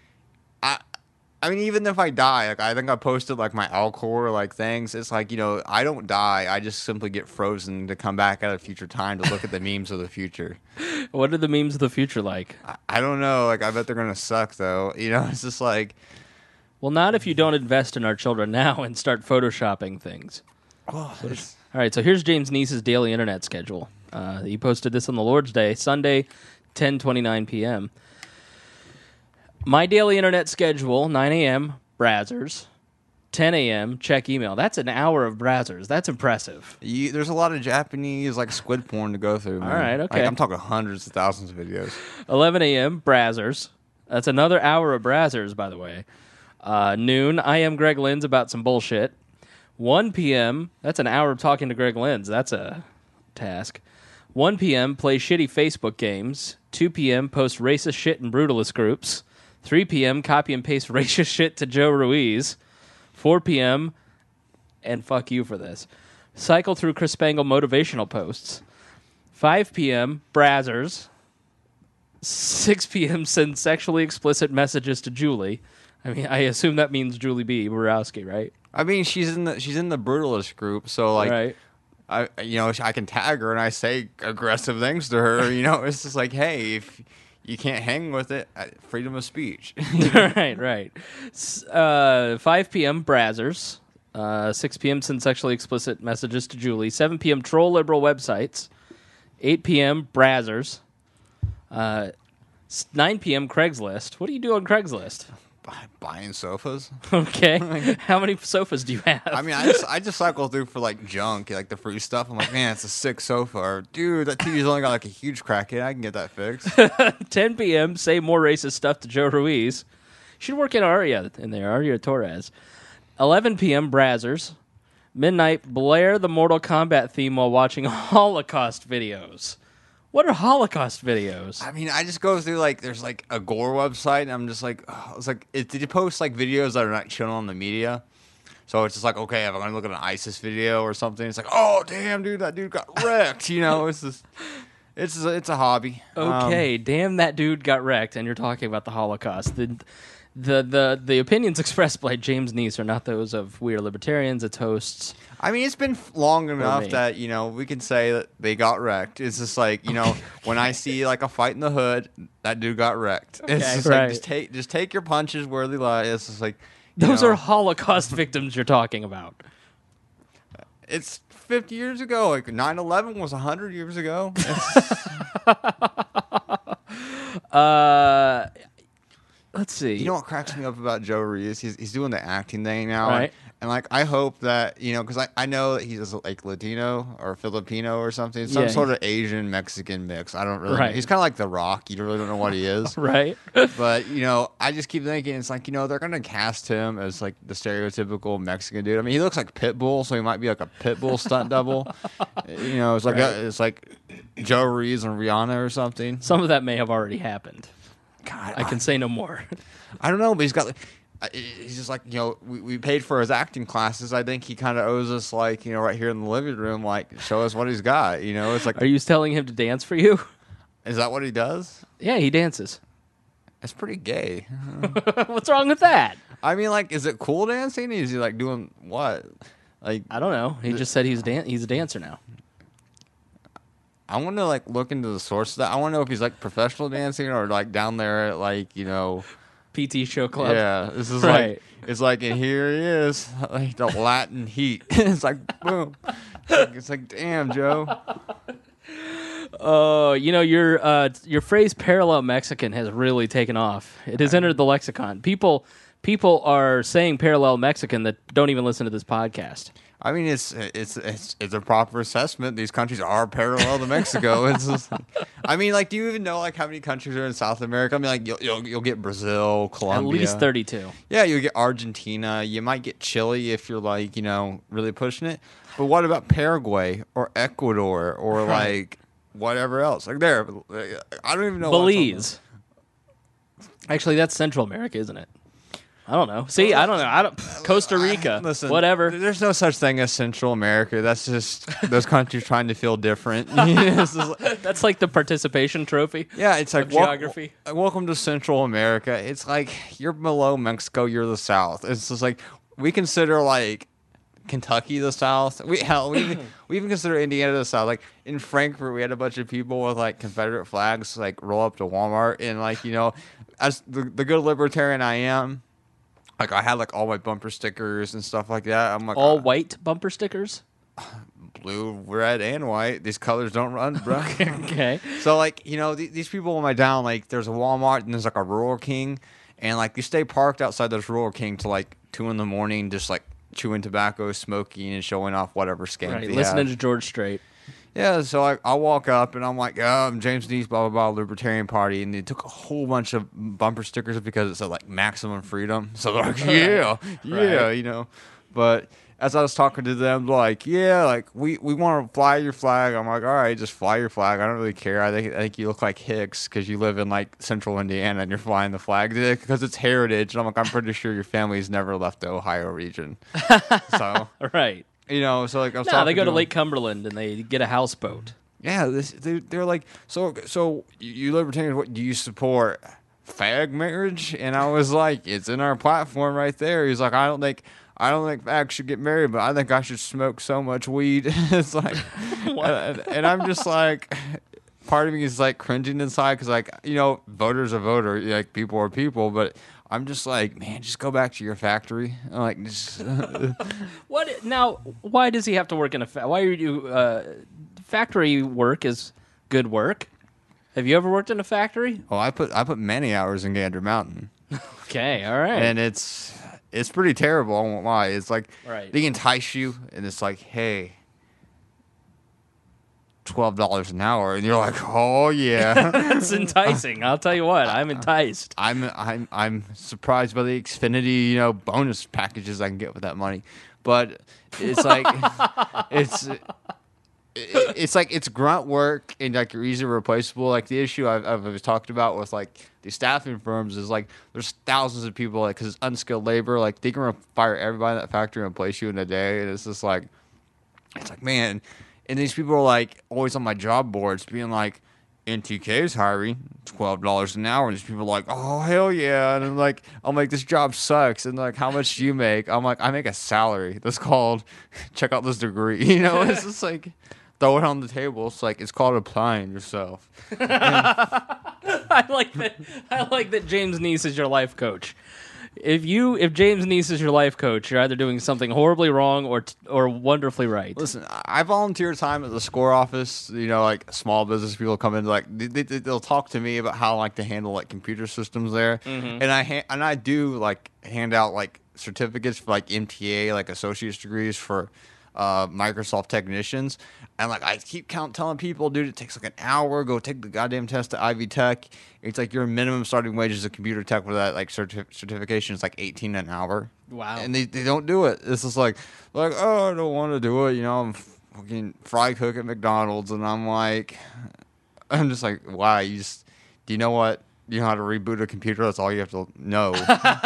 Speaker 2: I. I mean, even if I die, like I think I posted like my Alcor like things. It's like, you know, I don't die. I just simply get frozen to come back at a future time to look at the memes of the future.
Speaker 1: What are the memes of the future like?
Speaker 2: I, I don't know. Like, I bet they're gonna suck though. You know, it's just like,
Speaker 1: Well, not if you don't invest in our children now and start photoshopping things.
Speaker 2: oh, it's-
Speaker 1: All right, so here's James Neese's daily internet schedule. Uh, he posted this on the Lord's Day, Sunday, ten twenty-nine p.m. My daily internet schedule, nine a.m., Brazzers. ten a.m., check email. That's an hour of Brazzers. That's impressive.
Speaker 2: you, there's a lot of Japanese like squid porn to go through. Man.
Speaker 1: All right, okay.
Speaker 2: Like, I'm talking hundreds of thousands of videos.
Speaker 1: eleven a.m., Brazzers. That's another hour of Brazzers, by the way. Uh, noon, I am Greg Lins about some bullshit. one p.m., that's an hour of talking to Greg Lins. That's a task. one p.m., play shitty Facebook games. two p.m., post racist shit in brutalist groups. three p.m., copy and paste racist shit to Joe Ruiz. four p.m., and fuck you for this, cycle through Chris Spangle motivational posts. five p.m., Brazzers. six p.m., send sexually explicit messages to Julie. I mean, I assume that means Julie B. Borowski, right?
Speaker 2: I mean, she's in the she's in the brutalist group, so like,
Speaker 1: right.
Speaker 2: I you know I can tag her and I say aggressive things to her. You know, it's just like, hey, if you can't hang with it, uh, freedom of speech.
Speaker 1: right, right. S- Uh, five p.m., Brazzers. Uh, six p.m., send sexually explicit messages to Julie. seven p.m., troll liberal websites. eight p.m., Brazzers. Uh, s- nine p.m., Craigslist. What do you do on Craigslist?
Speaker 2: Buying sofas.
Speaker 1: Okay. How many sofas do you have?
Speaker 2: I mean, I just I just cycle through for like junk, like the free stuff. I'm like, man, it's a sick sofa. Or, dude, that T V's only got like a huge crack in it. I can get that fixed.
Speaker 1: ten p.m. Say more racist stuff to Joe Ruiz. Should work in Aria in there. Aria Torres. eleven p.m. Brazzers. Midnight. Blare the Mortal Kombat theme while watching Holocaust videos. What are Holocaust videos?
Speaker 2: I mean, I just go through like there's like a gore website, and I'm just like, oh, it's like, it, did you post like videos that are not shown on the media? So it's just like, okay, if I'm gonna look at an ISIS video or something, it's like, oh damn, dude, that dude got wrecked. You know, it's just, it's a, it's a hobby.
Speaker 1: Okay,
Speaker 2: um,
Speaker 1: damn, that dude got wrecked, and you're talking about the Holocaust. The the the, the opinions expressed by James Neese are not those of We Are Libertarians. It's hosts.
Speaker 2: I mean, it's been long enough
Speaker 1: me.
Speaker 2: that, you know, we can say that they got wrecked. It's just like, you know, when I see like a fight in the hood, that dude got wrecked. It's
Speaker 1: Okay,
Speaker 2: just
Speaker 1: right.
Speaker 2: like, just take, just take your punches where they lie. It's just like,
Speaker 1: Those
Speaker 2: know,
Speaker 1: are Holocaust victims you're talking about.
Speaker 2: It's fifty years ago. Like nine eleven was one hundred years ago.
Speaker 1: uh, let's see.
Speaker 2: You know what cracks me up about Joe Ruiz? He's he's doing the acting thing now,
Speaker 1: Right.
Speaker 2: and, and like I hope that, you know, because I, I know that he's like Latino or Filipino or something, some
Speaker 1: Yeah,
Speaker 2: sort of Asian Mexican mix. I don't really.
Speaker 1: Right.
Speaker 2: know. He's kind of like The Rock. You really don't know what he is,
Speaker 1: right?
Speaker 2: but you know, I just keep thinking it's like, you know, they're gonna cast him as like the stereotypical Mexican dude. I mean, he looks like Pitbull, so he might be like a Pitbull stunt double. You know, it's like
Speaker 1: Right.
Speaker 2: a, it's like Joe Ruiz and Rihanna or something.
Speaker 1: Some of that may have already happened.
Speaker 2: God,
Speaker 1: I can say no more.
Speaker 2: I don't know, but he's got. Like, I- he's just like, you know, we, we paid for his acting classes. I think he kind of owes us, like, you know, right here in the living room, like, show us what he's got. You know, it's like,
Speaker 1: Are you telling him to dance for you?
Speaker 2: is that what he does?
Speaker 1: Yeah, he dances.
Speaker 2: It's pretty gay.
Speaker 1: What's wrong with that?
Speaker 2: I mean, like, is it cool dancing? Is he like doing what? Like,
Speaker 1: I don't know. He just said he's dan- he's a dancer now.
Speaker 2: I want to like look into the source of that. I want to know if he's like professional dancing or like down there at like, you know,
Speaker 1: P T show club.
Speaker 2: yeah. This is
Speaker 1: Right.
Speaker 2: like, it's like, and here he is, like the Latin heat. It's like, boom. It's like, it's like, damn, Joe.
Speaker 1: Oh, you know, your uh, your phrase "parallel Mexican" has really taken off. It has entered the lexicon. People people are saying "parallel Mexican" that don't even listen to this podcast.
Speaker 2: I mean, it's it's it's it's a proper assessment. These countries are parallel to Mexico. It's just, I mean, like, do you even know like how many countries are in South America? I mean, like, you'll you'll, you'll get Brazil, Colombia,
Speaker 1: At least thirty-two.
Speaker 2: Yeah, you'll get Argentina. You might get Chile if you're like, you know, really pushing it. But what about Paraguay or Ecuador or like whatever else? Like there, I don't even know.
Speaker 1: Belize. Actually, that's Central America, isn't it? I don't know. See, I don't know. I don't. Costa Rica.
Speaker 2: Listen,
Speaker 1: whatever.
Speaker 2: There's no such thing as Central America. That's just those countries trying to feel different. It's just like-
Speaker 1: That's like the participation trophy.
Speaker 2: yeah, it's like
Speaker 1: Of
Speaker 2: wel-
Speaker 1: geography.
Speaker 2: welcome to Central America. It's like you're below Mexico. You're the South. It's just like we consider like Kentucky the South. We hell we even, we even consider Indiana the South. Like in Frankfurt, we had a bunch of people with like Confederate flags like roll up to Walmart, and like, you know, as the the good libertarian I am. Like, I had, like, all my bumper stickers and stuff like that. I'm like,
Speaker 1: All
Speaker 2: uh,
Speaker 1: white bumper stickers.
Speaker 2: blue, red, and white. These colors don't run, bro.
Speaker 1: Okay.
Speaker 2: So, like, you know, th- these people in my town, like, there's a Walmart and there's, like, a Rural King. And, like, you stay parked outside this Rural King till, like, two in the morning, just, like, chewing tobacco, smoking, and showing off whatever scam
Speaker 1: Right.
Speaker 2: they
Speaker 1: Listening
Speaker 2: have.
Speaker 1: to George Strait.
Speaker 2: Yeah, so I, I walk up and I'm like, oh, I'm James Neese, blah, blah, blah, Libertarian Party. And they took a whole bunch of bumper stickers because it said, like, maximum freedom. So they're like, yeah, yeah,
Speaker 1: Right.
Speaker 2: you know. But as I was talking to them, like, yeah, like, we, we want to fly your flag. I'm like, all right, just fly your flag. I don't really care. I think I think you look like Hicks because you live in, like, central Indiana and you're flying the flag because it's heritage. And I'm like, I'm pretty sure your family's never left the Ohio region. So,
Speaker 1: Right.
Speaker 2: you know, so, like, I was
Speaker 1: No,
Speaker 2: talking
Speaker 1: they go to
Speaker 2: them.
Speaker 1: Lake Cumberland and they get a houseboat.
Speaker 2: Yeah, this, they, they're like, so so you libertarians, what do you support? Fag marriage? And I was like, it's in our platform right there. He's like, I don't think I don't think fags should get married, but I think I should smoke so much weed. It's like, and, and I'm just like, part of me is like cringing inside because, like, you know, voters are voter, like people are people, but I'm just like, man, just go back to your factory. I'm like, just
Speaker 1: What now? Why does he have to work in a? Fa- why are you? Uh, factory work is good work. Have you ever worked in a factory?
Speaker 2: oh, I put I put many hours in Gander Mountain.
Speaker 1: Okay, all right.
Speaker 2: And it's it's pretty terrible. I won't lie. It's like
Speaker 1: Right.
Speaker 2: they entice you, and it's like, hey, twelve dollars an hour, and you're like, oh yeah.
Speaker 1: That's enticing. I'll tell you what, I'm enticed.
Speaker 2: I'm I'm I'm surprised by the Xfinity, you know, bonus packages I can get with that money, but it's like it's it, it's like it's grunt work and like you're easily replaceable. Like the issue I've, I've talked about with like the staffing firms is like there's thousands of people like because it's unskilled labor. Like they can fire everybody in that factory and replace you in a day, and it's just like it's like man. And these people are like always on my job boards being like, N T K is hiring twelve dollars an hour. And these people are like, oh, hell yeah. And I'm like, I'm like, this job sucks. And like, how much do you make? I'm like, I make a salary. That's called, check out this degree. You know, it's just like, throw it on the table. It's like, it's called applying yourself.
Speaker 1: I like that. I like that James Neese is your life coach. If you, if James Neese is your life coach, you're either doing something horribly wrong or t- or wonderfully right.
Speaker 2: Listen, I volunteer time at the score office. You know, like small business people come in, like they, they, they'll talk to me about how like to handle like computer systems there, mm-hmm. and I ha- and I do like hand out like certificates for like M T A, like associate's degrees for uh, Microsoft technicians. And like I keep count telling people, dude, it takes like an hour. Go take the goddamn test at Ivy Tech. It's like your minimum starting wage as a computer tech with that like certi- certification is like eighteen an hour.
Speaker 1: Wow.
Speaker 2: And they, they don't do it. It's just like like oh I don't want to do it. You know I'm fucking fry cook at McDonald's, and I'm like I'm just like why you just do you know what. You know how to reboot a computer? That's all you have to know.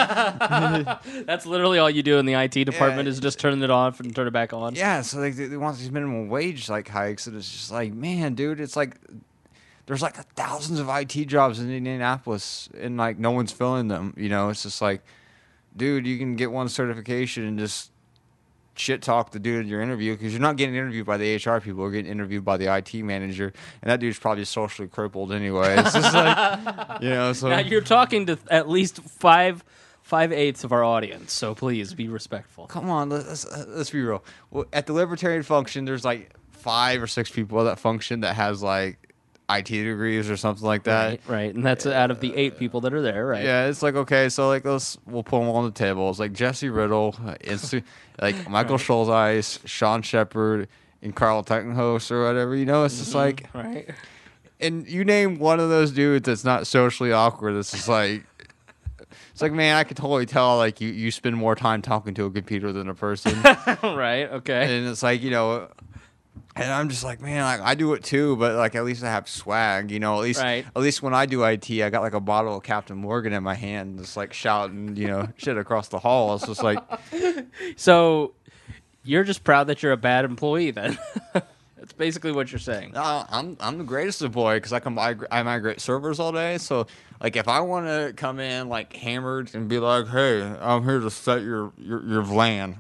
Speaker 1: That's literally all you do in the I T department
Speaker 2: Yeah.
Speaker 1: is just turn it off and turn it back on.
Speaker 2: Yeah, so like, they, they want these minimum wage like hikes, and it's just like, man, dude, it's like there's like thousands of I T jobs in Indianapolis, and like no one's filling them. You know, it's just like, dude, you can get one certification and just shit talk the dude in your interview because you're not getting interviewed by the H R people, you're getting interviewed by the I T manager, and that dude's probably socially crippled anyway. It's just like, you know, so
Speaker 1: Now you're talking to at least five five eighths of our audience, so please be respectful.
Speaker 2: come on, let's let's be real. Well, at the Libertarian function, there's like five or six people at that function that has like I T degrees or something like that.
Speaker 1: Right, right, and that's out of the eight people that are there, right?
Speaker 2: Yeah, it's like okay, so like let's we'll put them on the table. It's like Jesse Riddle, uh, Instu- like Michael
Speaker 1: Right.
Speaker 2: Schulzeis, Sean Shepard, and Carl Techenhost or whatever. You know, it's just like,
Speaker 1: Right.
Speaker 2: and you name one of those dudes that's not socially awkward. It's just like, it's like man, I could totally tell like you you spend more time talking to a computer than a person,
Speaker 1: Right, okay.
Speaker 2: and it's like you know. And I'm just like, man, like, I do it too, but like at least I have swag, you know. At least,
Speaker 1: Right.
Speaker 2: at least when I do I T, I got like a bottle of Captain Morgan in my hand, just like shouting, you know, shit across the hall. It's just like,
Speaker 1: So you're just proud that you're a bad employee then. That's basically what you're saying.
Speaker 2: uh, I'm I'm the greatest employee because I can mig- I migrate servers all day. So like if I want to come in like hammered and be like, hey, I'm here to set your your, your V LAN,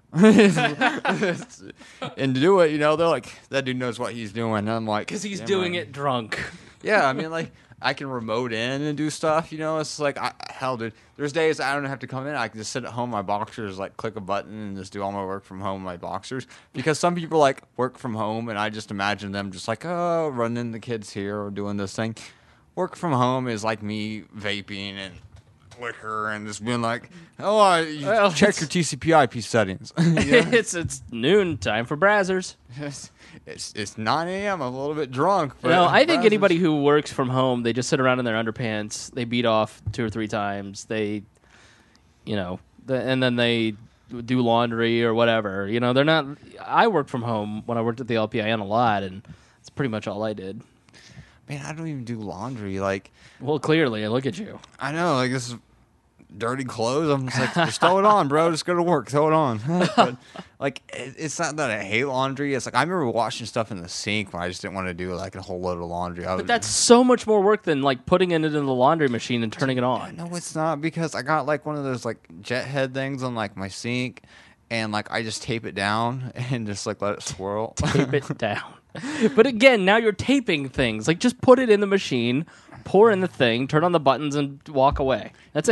Speaker 2: and to do it, you know, they're like that dude knows what he's doing. And I'm like,
Speaker 1: Because he's
Speaker 2: "Damn
Speaker 1: doing
Speaker 2: right."
Speaker 1: it drunk.
Speaker 2: Yeah, I mean, like, I can remote in and do stuff, you know? It's like, I, hell, dude, there's days I don't have to come in. I can just sit at home, my boxers, like, click a button and just do all my work from home, my boxers. Because some people, like, work from home, and I just imagine them just like, oh, running the kids here or doing this thing. Work from home is like me vaping and liquor and just being like, oh, I, you
Speaker 1: Well,
Speaker 2: check
Speaker 1: it's-
Speaker 2: your T C P I P settings. You know?
Speaker 1: it's it's noon, time for brazzers.
Speaker 2: it's, it's, it's nine a.m., I'm a little bit drunk. But
Speaker 1: No, I think
Speaker 2: brazzers-
Speaker 1: anybody who works from home, they just sit around in their underpants. They beat off two or three times. They, you know, the, and then they do laundry or whatever. You know, they're not. I worked from home when I worked at the L P I N a lot, and that's pretty much all I did.
Speaker 2: Man, I don't even do laundry. Like,
Speaker 1: Well, clearly, look at you.
Speaker 2: I know, like this is dirty clothes. I'm just like, just throw it on, bro. Just go to work, throw it on. But like, it, it's not that I hate laundry. It's like I remember washing stuff in the sink when I just didn't want to do like a whole load of laundry. I
Speaker 1: But
Speaker 2: was,
Speaker 1: that's so much more work than like putting it into the laundry machine and turning it on.
Speaker 2: no, it's not because I got like one of those like jet head things on like my sink, and like I just tape it down and just like let it swirl.
Speaker 1: Tape it down. But again, now you're taping things. Like, just put it in the machine, pour in the thing, turn on the buttons, and walk away. That's it.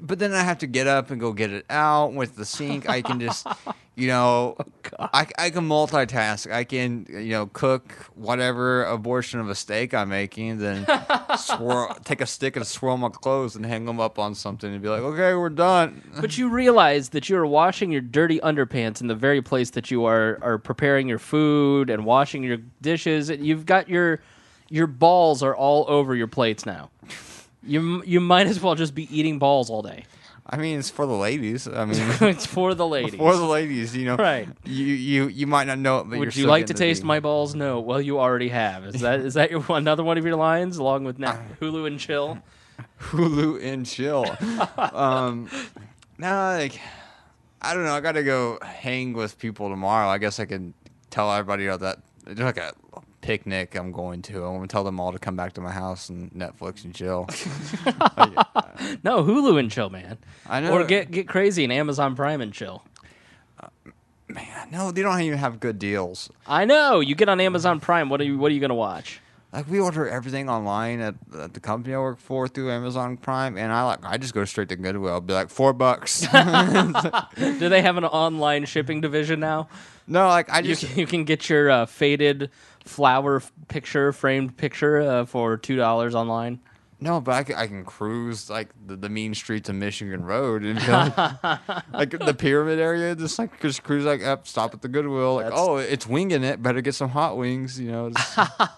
Speaker 2: but then I have to get up and go get it out with the sink. I can just, you know,
Speaker 1: Oh,
Speaker 2: I, I can multitask. I can, you know, cook whatever abortion of a steak I'm making, then swirl, take a stick and swirl my clothes and hang them up on something and be like, okay, we're done.
Speaker 1: But you realize that you are washing your dirty underpants in the very place that you are are preparing your food and washing your dishes. You've got your your balls are all over your plates now. You you might as well just be eating balls all day.
Speaker 2: I mean, it's for the ladies. I mean,
Speaker 1: It's for the ladies.
Speaker 2: for the ladies, you know.
Speaker 1: Right.
Speaker 2: You you you might not know it, but you're
Speaker 1: Would you
Speaker 2: still
Speaker 1: like to
Speaker 2: getting
Speaker 1: taste
Speaker 2: the-
Speaker 1: my balls? No. Well, you already have. Is that is that your, another one of your lines along with na- Hulu and Chill?
Speaker 2: Hulu and chill? um, no, like I don't know. I got to go hang with people tomorrow. I guess I can tell everybody about that. There's like a picnic I'm going to. I'm gonna tell them all to come back to my house and Netflix and chill. Like,
Speaker 1: No, Hulu and Chill, man.
Speaker 2: I know.
Speaker 1: Or get get crazy and Amazon Prime and Chill.
Speaker 2: man, no, they don't even have good deals.
Speaker 1: I know. You get on Amazon Prime. What are you What are you gonna watch?
Speaker 2: Like we order everything online at, at the company I work for through Amazon Prime, and I like I just go straight to Goodwill. I'll be like four bucks.
Speaker 1: Do they have an online shipping division now?
Speaker 2: No, like I
Speaker 1: You
Speaker 2: just
Speaker 1: can, you can get your uh, faded flower f- picture, framed picture uh, for two dollars online.
Speaker 2: no, but I can, I can cruise like the, the mean streets of Michigan Road and go, like the pyramid area. Just like just cruise like up, stop at the Goodwill. Like
Speaker 1: That's-
Speaker 2: oh, it's winging it. Better get some hot wings. You know. Just,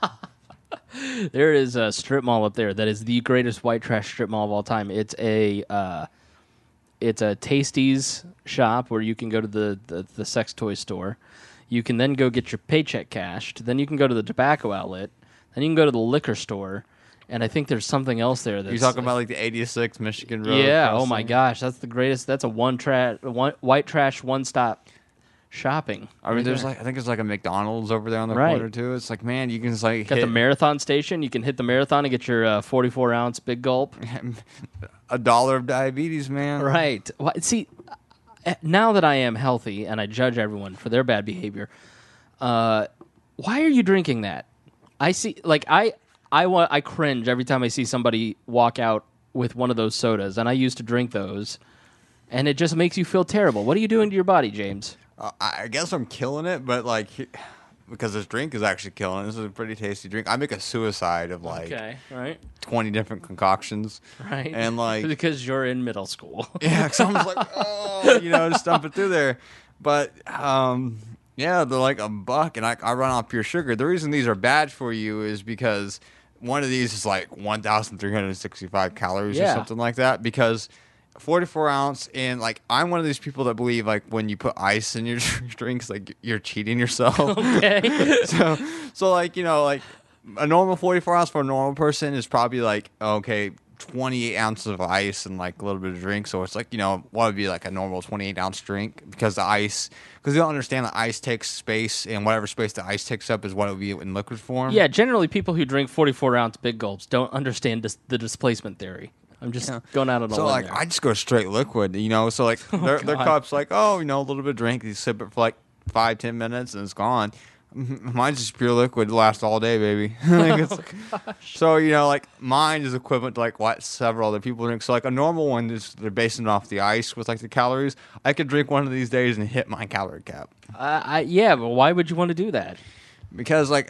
Speaker 1: There is a strip mall up there that is the greatest white trash strip mall of all time. It's a uh, it's a Tasties shop where you can go to the, the, the sex toy store. You can then go get your paycheck cashed. Then you can go to the tobacco outlet. Then you can go to the liquor store. And I think there's something else there. That's,
Speaker 2: you talking about like the eighty-six Michigan Road?
Speaker 1: yeah. Oh
Speaker 2: crossing?
Speaker 1: my gosh, that's the greatest. That's a one trash one white trash one stop shopping.
Speaker 2: I mean,
Speaker 1: right
Speaker 2: there's
Speaker 1: there.
Speaker 2: like I think there's like a McDonald's over there on the
Speaker 1: Right.
Speaker 2: corner too. It's like man, you can just like
Speaker 1: got
Speaker 2: hit
Speaker 1: the marathon station. You can hit the marathon and get your uh, forty-four ounce big gulp.
Speaker 2: a dollar of diabetes, man.
Speaker 1: Right. Well, see, uh, now that I am healthy and I judge everyone for their bad behavior, uh, why are you drinking that? I see, like I, I want, I cringe every time I see somebody walk out with one of those sodas, and I used to drink those, and it just makes you feel terrible. What are you doing to your body, James?
Speaker 2: Uh, I I guess I'm killing it, but like he- because this drink is actually killing it. This is a pretty tasty drink. I make a suicide of like
Speaker 1: Okay. Right.
Speaker 2: twenty different concoctions.
Speaker 1: Right.
Speaker 2: And like
Speaker 1: because you're in middle school.
Speaker 2: yeah, so I'm just like oh, you know, just dump it through there. But um, yeah, they're like a buck, and I I run off pure sugar. The reason these are bad for you is because one of these is like one thousand three hundred sixty-five calories
Speaker 1: Yeah.
Speaker 2: or something like that. Because forty-four ounce, and like I'm one of these people that believe like when you put ice in your drinks, like you're cheating yourself.
Speaker 1: Okay.
Speaker 2: so so like you know like a normal forty-four ounce for a normal person is probably like okay twenty-eight ounces of ice and like a little bit of drink. So it's like you know what would be like a normal twenty-eight ounce drink because the ice because you don't understand that ice takes space and whatever space the ice takes up is what it would be in liquid form.
Speaker 1: Yeah, generally people who drink forty-four ounce big gulps don't understand dis- the displacement theory. I'm just
Speaker 2: Yeah.
Speaker 1: going out on a
Speaker 2: So
Speaker 1: limb
Speaker 2: like
Speaker 1: there.
Speaker 2: I just go straight liquid, you know. So like their their
Speaker 1: God.
Speaker 2: cups like oh you know a little bit of drink, you sip it for like five ten minutes and it's gone. Mine's just pure liquid, lasts all day, baby. Like, it's-
Speaker 1: Oh,
Speaker 2: so you know, like mine is equivalent to like what several other people drink. So like a normal one is they're basing it off the ice with like the calories. I could drink one of these days and hit my calorie cap
Speaker 1: Uh, I, yeah, but why would you want to do that?
Speaker 2: because like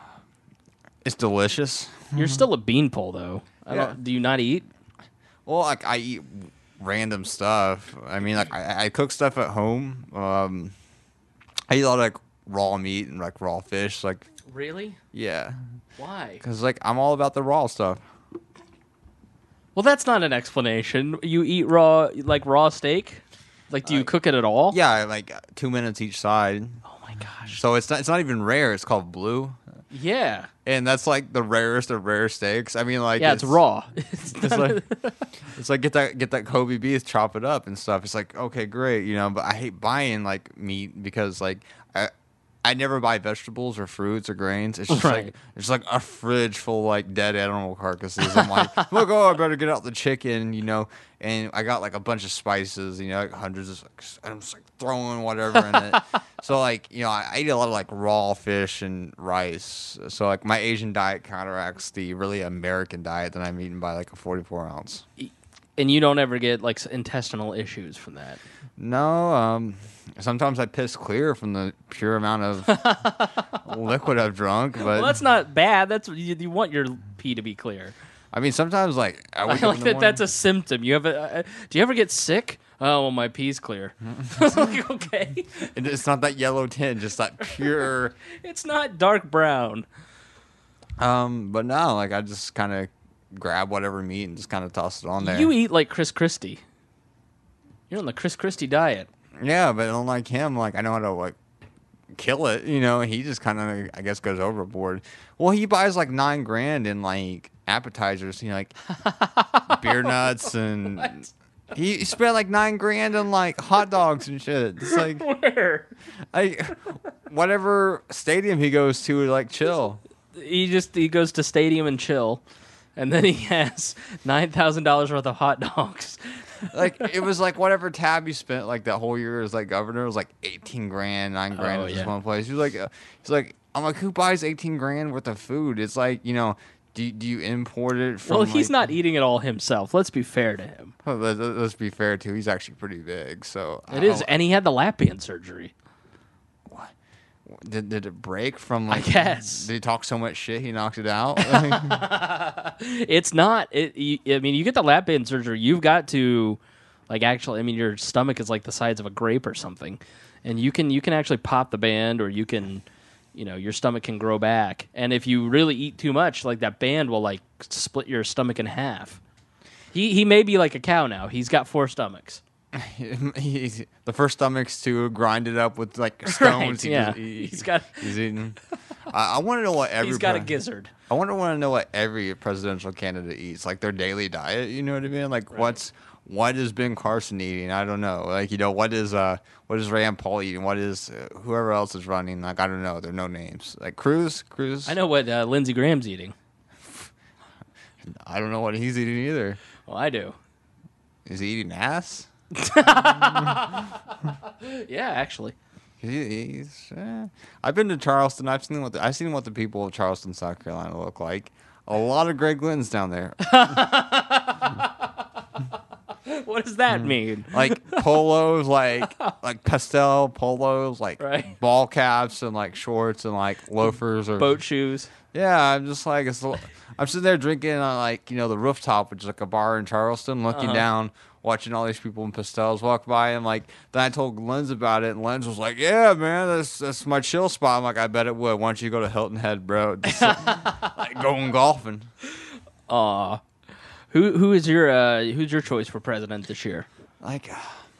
Speaker 2: it's delicious.
Speaker 1: You're still a beanpole, though. I
Speaker 2: Yeah.
Speaker 1: don't, do you not eat?
Speaker 2: Well, like I eat random stuff. I mean, like I, I cook stuff at home. Um, I eat a lot of like raw meat and like raw fish. Like
Speaker 1: Really?
Speaker 2: yeah,
Speaker 1: Why?
Speaker 2: because like I'm all about the raw stuff.
Speaker 1: Well, that's not an explanation. You eat raw, like raw steak? Like, do you
Speaker 2: Uh,
Speaker 1: cook it at all?
Speaker 2: Yeah, like two minutes each side.
Speaker 1: Oh my gosh.
Speaker 2: So it's not it's not even rare. It's called blue,
Speaker 1: Yeah.
Speaker 2: and that's like the rarest of rare steaks. I mean, like
Speaker 1: Yeah, it's, raw. It's
Speaker 2: It's
Speaker 1: not-
Speaker 2: like it's like get that get that Kobe beef, chop it up and stuff. It's like okay, great, you know. But I hate buying like meat because like I I never buy vegetables or fruits or grains. It's just
Speaker 1: Right.
Speaker 2: like it's like a fridge full of like dead animal carcasses. I'm like, look, oh, I better get out the chicken, you know. And I got like a bunch of spices, you know, like hundreds of. And I'm just like throwing whatever in it. So like you know, I, I eat a lot of like raw fish and rice. So like my Asian diet counteracts the really American diet that I'm eating by like a forty-four ounce.
Speaker 1: And you don't ever get like intestinal issues from that.
Speaker 2: No, um, sometimes I piss clear from the pure amount of liquid I've drunk. But
Speaker 1: Well, that's not bad. That's you, you want your pee to be clear.
Speaker 2: I mean, sometimes like I,
Speaker 1: I
Speaker 2: wake
Speaker 1: like
Speaker 2: up in the
Speaker 1: that.
Speaker 2: morning-
Speaker 1: That's a symptom. You have a. Uh, do you ever get sick? Oh, well, my pee's clear. Like, okay,
Speaker 2: It- It's not that yellow tint, just that pure.
Speaker 1: it's not dark brown.
Speaker 2: um, but no, like I just kind of grab whatever meat and just kind of toss it on there.
Speaker 1: You eat like Chris Christie. You're on the Chris Christie diet.
Speaker 2: Yeah, but unlike him, like I know how to like kill it. You know, he just kind of, I guess, goes overboard. Well, he buys like nine grand in like appetizers. You know, like beer nuts and
Speaker 1: What?
Speaker 2: he spent like nine grand on like hot dogs and shit. It's like
Speaker 1: Where?
Speaker 2: I, whatever stadium he goes to, to like chill.
Speaker 1: He just he goes to stadium and chill, and then he has nine thousand dollars worth of hot dogs.
Speaker 2: Like it was like whatever tab he spent like that whole year as like governor was like eighteen grand, nine grand
Speaker 1: Oh,
Speaker 2: in just
Speaker 1: yeah.
Speaker 2: one place. He was like, uh, he's like, I'm like, who buys eighteen grand worth of food? It's like, you know, do you- do you import it from?
Speaker 1: Well, he's
Speaker 2: like-
Speaker 1: not eating it all himself. Let's be fair to him.
Speaker 2: Well, let- let- let's be fair too. He's actually pretty big, so
Speaker 1: It is, and he had the lap band surgery.
Speaker 2: What? Did did it break from like?
Speaker 1: guess.
Speaker 2: Did he talk so much shit he knocked it out?
Speaker 1: It's not. It. You, I mean, you get the lap band surgery. You've got to, like, actually. I mean, your stomach is like the size of a grape or something, and you can you can actually pop the band, or you can, you know, your stomach can grow back. And if you really eat too much, like that band will like split your stomach in half. He he may be like a cow now. He's got four stomachs.
Speaker 2: he's, the first stomach's to grind it up with like stones.
Speaker 1: Right, yeah.
Speaker 2: just- he-
Speaker 1: He's got-
Speaker 2: He's eating. I, I want to know what every.
Speaker 1: He's got a
Speaker 2: pre-
Speaker 1: gizzard.
Speaker 2: I wonder want to know what every presidential candidate eats, like their daily diet. You know what I mean? Like what's what is Ben Carson eating? I don't know. Like you know what is uh what is Rand Paul eating? What is uh, whoever else is running? Like I don't know. There are no names. Like Cruz, Cruz.
Speaker 1: I know what uh, Lindsey Graham's eating.
Speaker 2: I don't know what he's eating either.
Speaker 1: Well, I do.
Speaker 2: Is he eating ass?
Speaker 1: Yeah, actually.
Speaker 2: He, he's. Uh, I've been to Charleston. I've seen what the, I've seen what the people of Charleston, South Carolina, look like. A lot of Greg Lynn's down there.
Speaker 1: What does that
Speaker 2: Hmm.
Speaker 1: mean?
Speaker 2: Like polos, like like pastel polos, like
Speaker 1: Right.
Speaker 2: ball caps and like shorts and like loafers or
Speaker 1: Boat shoes.
Speaker 2: Yeah, I'm just like it's. a- I'm sitting there drinking on like you know the rooftop, which is like a bar in Charleston, looking
Speaker 1: Uh-huh.
Speaker 2: down, watching all these people in pastels walk by, and like then I told Lenz about it, and Lenz was like, "Yeah, man, that's that's my chill spot." I'm like, "I bet it would. Why don't you go to Hilton Head, bro? Just, like going golfing."
Speaker 1: Aw. Who who is your uh, who's your choice for president this year?
Speaker 2: Like,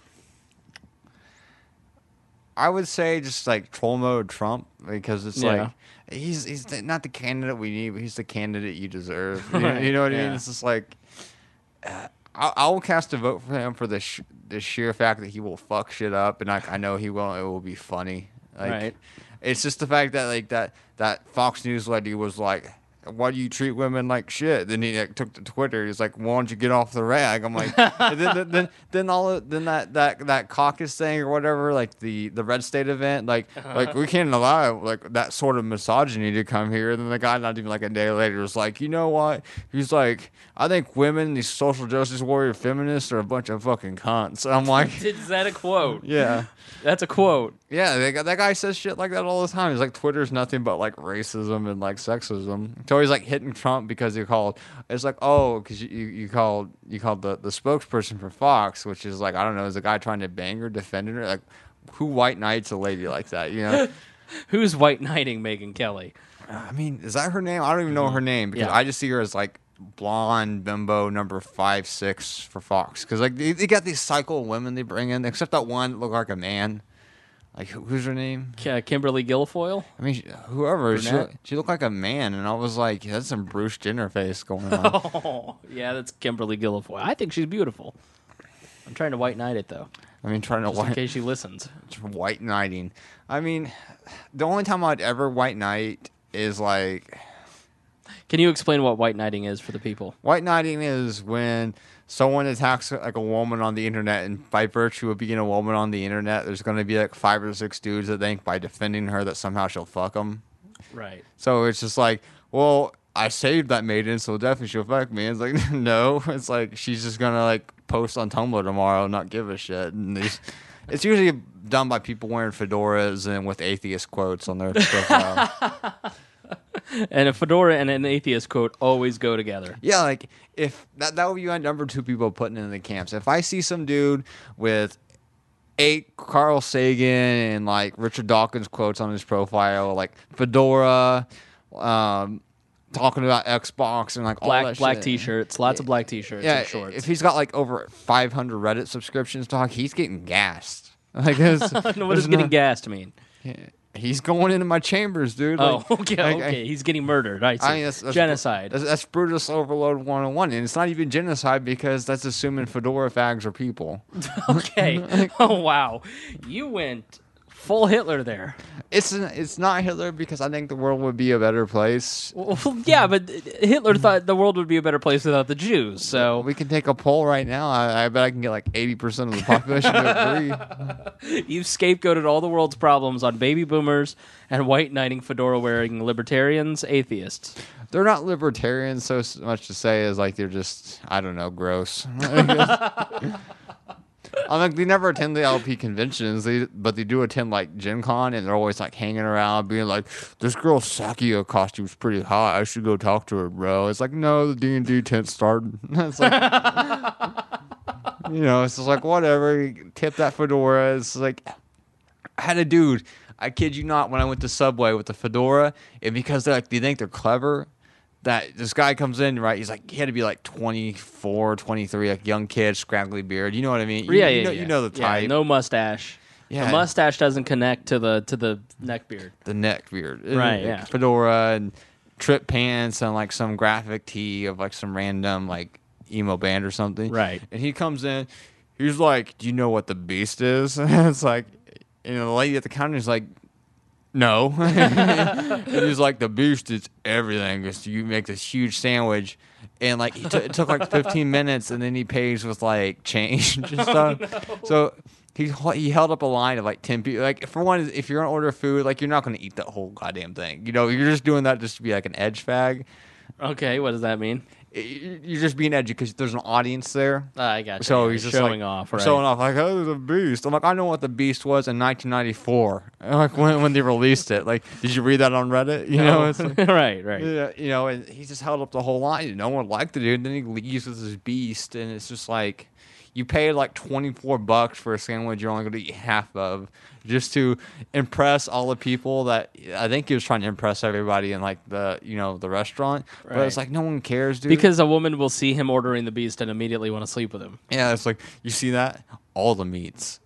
Speaker 2: I would say just like troll mode Trump because it's
Speaker 1: Yeah.
Speaker 2: like he's he's the- not the candidate we need, but he's the candidate you deserve. You know,
Speaker 1: Right,
Speaker 2: you know what I
Speaker 1: yeah.
Speaker 2: mean? It's just like uh, I, I will cast a vote for him for the sh- the sheer fact that he will fuck shit up, and I, I know he will. It will be funny. Like,
Speaker 1: Right.
Speaker 2: It's just the fact that like that that Fox News lady was like, "Why do you treat women like shit?" Then he like, took to Twitter. He's like, "Why don't you get off the rag?" I'm like, and then, then then then all of, then that, that that caucus thing or whatever, like the the red state event, like like we can't allow like that sort of misogyny to come here. And then the guy, not even like a day later, was like, "You know what?" He's like, "I think women, these social justice warrior feminists, are a bunch of fucking cunts." I'm like,
Speaker 1: Is that a quote?
Speaker 2: yeah.
Speaker 1: That's a quote.
Speaker 2: Yeah, they got, that guy says shit like that all the time. He's like, Twitter's nothing but like racism and like sexism. So he's like hitting Trump because he called. It's like, oh, because you, you you called you called the, the spokesperson for Fox, which is like I don't know, is a guy trying to bang her, defending her. Like, who white knights a lady like that? You know?
Speaker 1: Who's white knighting Megyn Kelly?
Speaker 2: I mean, is that her name? I don't even know her name because
Speaker 1: Yeah.
Speaker 2: I just see her as like blonde bimbo number five six for Fox. Because like they, they got these cycle women they bring in, except that one that looked like a man. Like who, who's her name?
Speaker 1: K- Kimberly Guilfoyle?
Speaker 2: I mean, she- whoever she,
Speaker 1: Brunette?
Speaker 2: she looked like a man, and I was like, "That's some Bruce Jenner face going on."
Speaker 1: Oh, yeah, that's Kimberly Guilfoyle. I think she's beautiful. I'm trying to white knight it though,
Speaker 2: I mean, trying to
Speaker 1: just in
Speaker 2: white,
Speaker 1: case she listens.
Speaker 2: white knighting. I mean, the only time I'd ever white knight is like
Speaker 1: Can you explain what white knighting is for the people?
Speaker 2: white knighting is when someone attacks like a woman on the internet, and by virtue of being a woman on the internet, there's going to be like five or six dudes that think by defending her that somehow she'll fuck them.
Speaker 1: Right.
Speaker 2: So it's just like, well, I saved that maiden, so definitely she'll fuck me. It's like, no. It's like she's just gonna like post on Tumblr tomorrow and not give a shit. And these, it's usually done by people wearing fedoras and with atheist quotes on their profile.
Speaker 1: And a fedora and an atheist quote always go together.
Speaker 2: Yeah, like if that that would be my number two people putting in the camps. If I see some dude with eight Carl Sagan and like Richard Dawkins quotes on his profile, like fedora, um, talking about Xbox and like
Speaker 1: Black
Speaker 2: all that
Speaker 1: black
Speaker 2: shit.
Speaker 1: t-shirts, lots of black t-shirts
Speaker 2: Yeah,
Speaker 1: and shorts.
Speaker 2: if he's got like over five hundred Reddit subscriptions, dog, he's getting gassed. Like, there's,
Speaker 1: what does
Speaker 2: there's
Speaker 1: getting
Speaker 2: no-
Speaker 1: gassed mean?
Speaker 2: He's going into my chambers, dude.
Speaker 1: Oh,
Speaker 2: Like,
Speaker 1: okay,
Speaker 2: like,
Speaker 1: okay. He's getting murdered. I see.
Speaker 2: I mean, that's, that's,
Speaker 1: Genocide.
Speaker 2: That's, that's Brutus Overload one oh one, and it's not even genocide because that's assuming fedora fags are people.
Speaker 1: Okay. Oh, wow. You went full Hitler there.
Speaker 2: It's an, it's not Hitler because I think the world would be a better place.
Speaker 1: Well, yeah, but Hitler thought the world would be a better place without the Jews. So
Speaker 2: We can take a poll right now. I, I bet I can get like eighty percent of the population to agree.
Speaker 1: you've scapegoated all the world's problems on baby boomers and white knighting fedora wearing libertarians, atheists.
Speaker 2: They're not libertarians so s- much to say as like they're just, I don't know, gross. I mean, they never attend the L P conventions, they, but they do attend like Gen Con, and they're always like hanging around, being like, "This girl's Sakio costume's pretty hot. I should go talk to her, bro." It's like, no, the D and D tent started. It's like, you know, it's just like whatever. You tip that fedora. It's like, I had a dude. I kid you not. When I went to Subway with the fedora, and because they're like, they think they're clever. That this guy comes in, right? He's like, he had to be like twenty-four, twenty-three, like young kid, scraggly beard. You know what I mean? You,
Speaker 1: Yeah,
Speaker 2: you
Speaker 1: yeah,
Speaker 2: know,
Speaker 1: yeah.
Speaker 2: you know the
Speaker 1: Yeah,
Speaker 2: type.
Speaker 1: no mustache.
Speaker 2: Yeah.
Speaker 1: The mustache doesn't connect to the to the neck beard.
Speaker 2: The neck beard.
Speaker 1: Right,
Speaker 2: Uh,
Speaker 1: yeah.
Speaker 2: Fedora and trip pants and like some graphic tee of like some random like emo band or something.
Speaker 1: Right.
Speaker 2: And he comes in, he's like, "Do you know what the Beast is?" And it's like, you know, the lady at the counter is like, "No." And he's like, "The Beast is everything. It's, you make this huge sandwich." And like, he t- it took like fifteen minutes, and then he pays with like change and stuff.
Speaker 1: no.
Speaker 2: So he he held up a line of like ten people. Like, for one, if you're gonna order food, like you're not gonna eat that whole goddamn thing. You know, you're just doing that just to be like an edge fag.
Speaker 1: Okay, what does that mean?
Speaker 2: It- You're just being edgy because there's an audience there.
Speaker 1: Uh, I got you.
Speaker 2: So
Speaker 1: Yeah,
Speaker 2: he's just
Speaker 1: showing
Speaker 2: like,
Speaker 1: off, right?
Speaker 2: showing off like, "Oh, there's a Beast." I'm like, I know what the Beast was in nineteen ninety-four. Like when when they released it. Like, did you read that on Reddit? You know, it's like,
Speaker 1: right, right.
Speaker 2: yeah, you know, and he just held up the whole line. No one liked the dude. And then he leaves with his Beast, and it's just like, you paid like twenty-four bucks for a sandwich you're only going to eat half of, just to impress all the people that I think he was trying to impress everybody in like the, you know, the restaurant. But it's
Speaker 1: Right.
Speaker 2: like, no one cares, dude.
Speaker 1: Because a woman will see him ordering the Beast and immediately want to sleep with him.
Speaker 2: yeah, it's like, you see that? All the meats.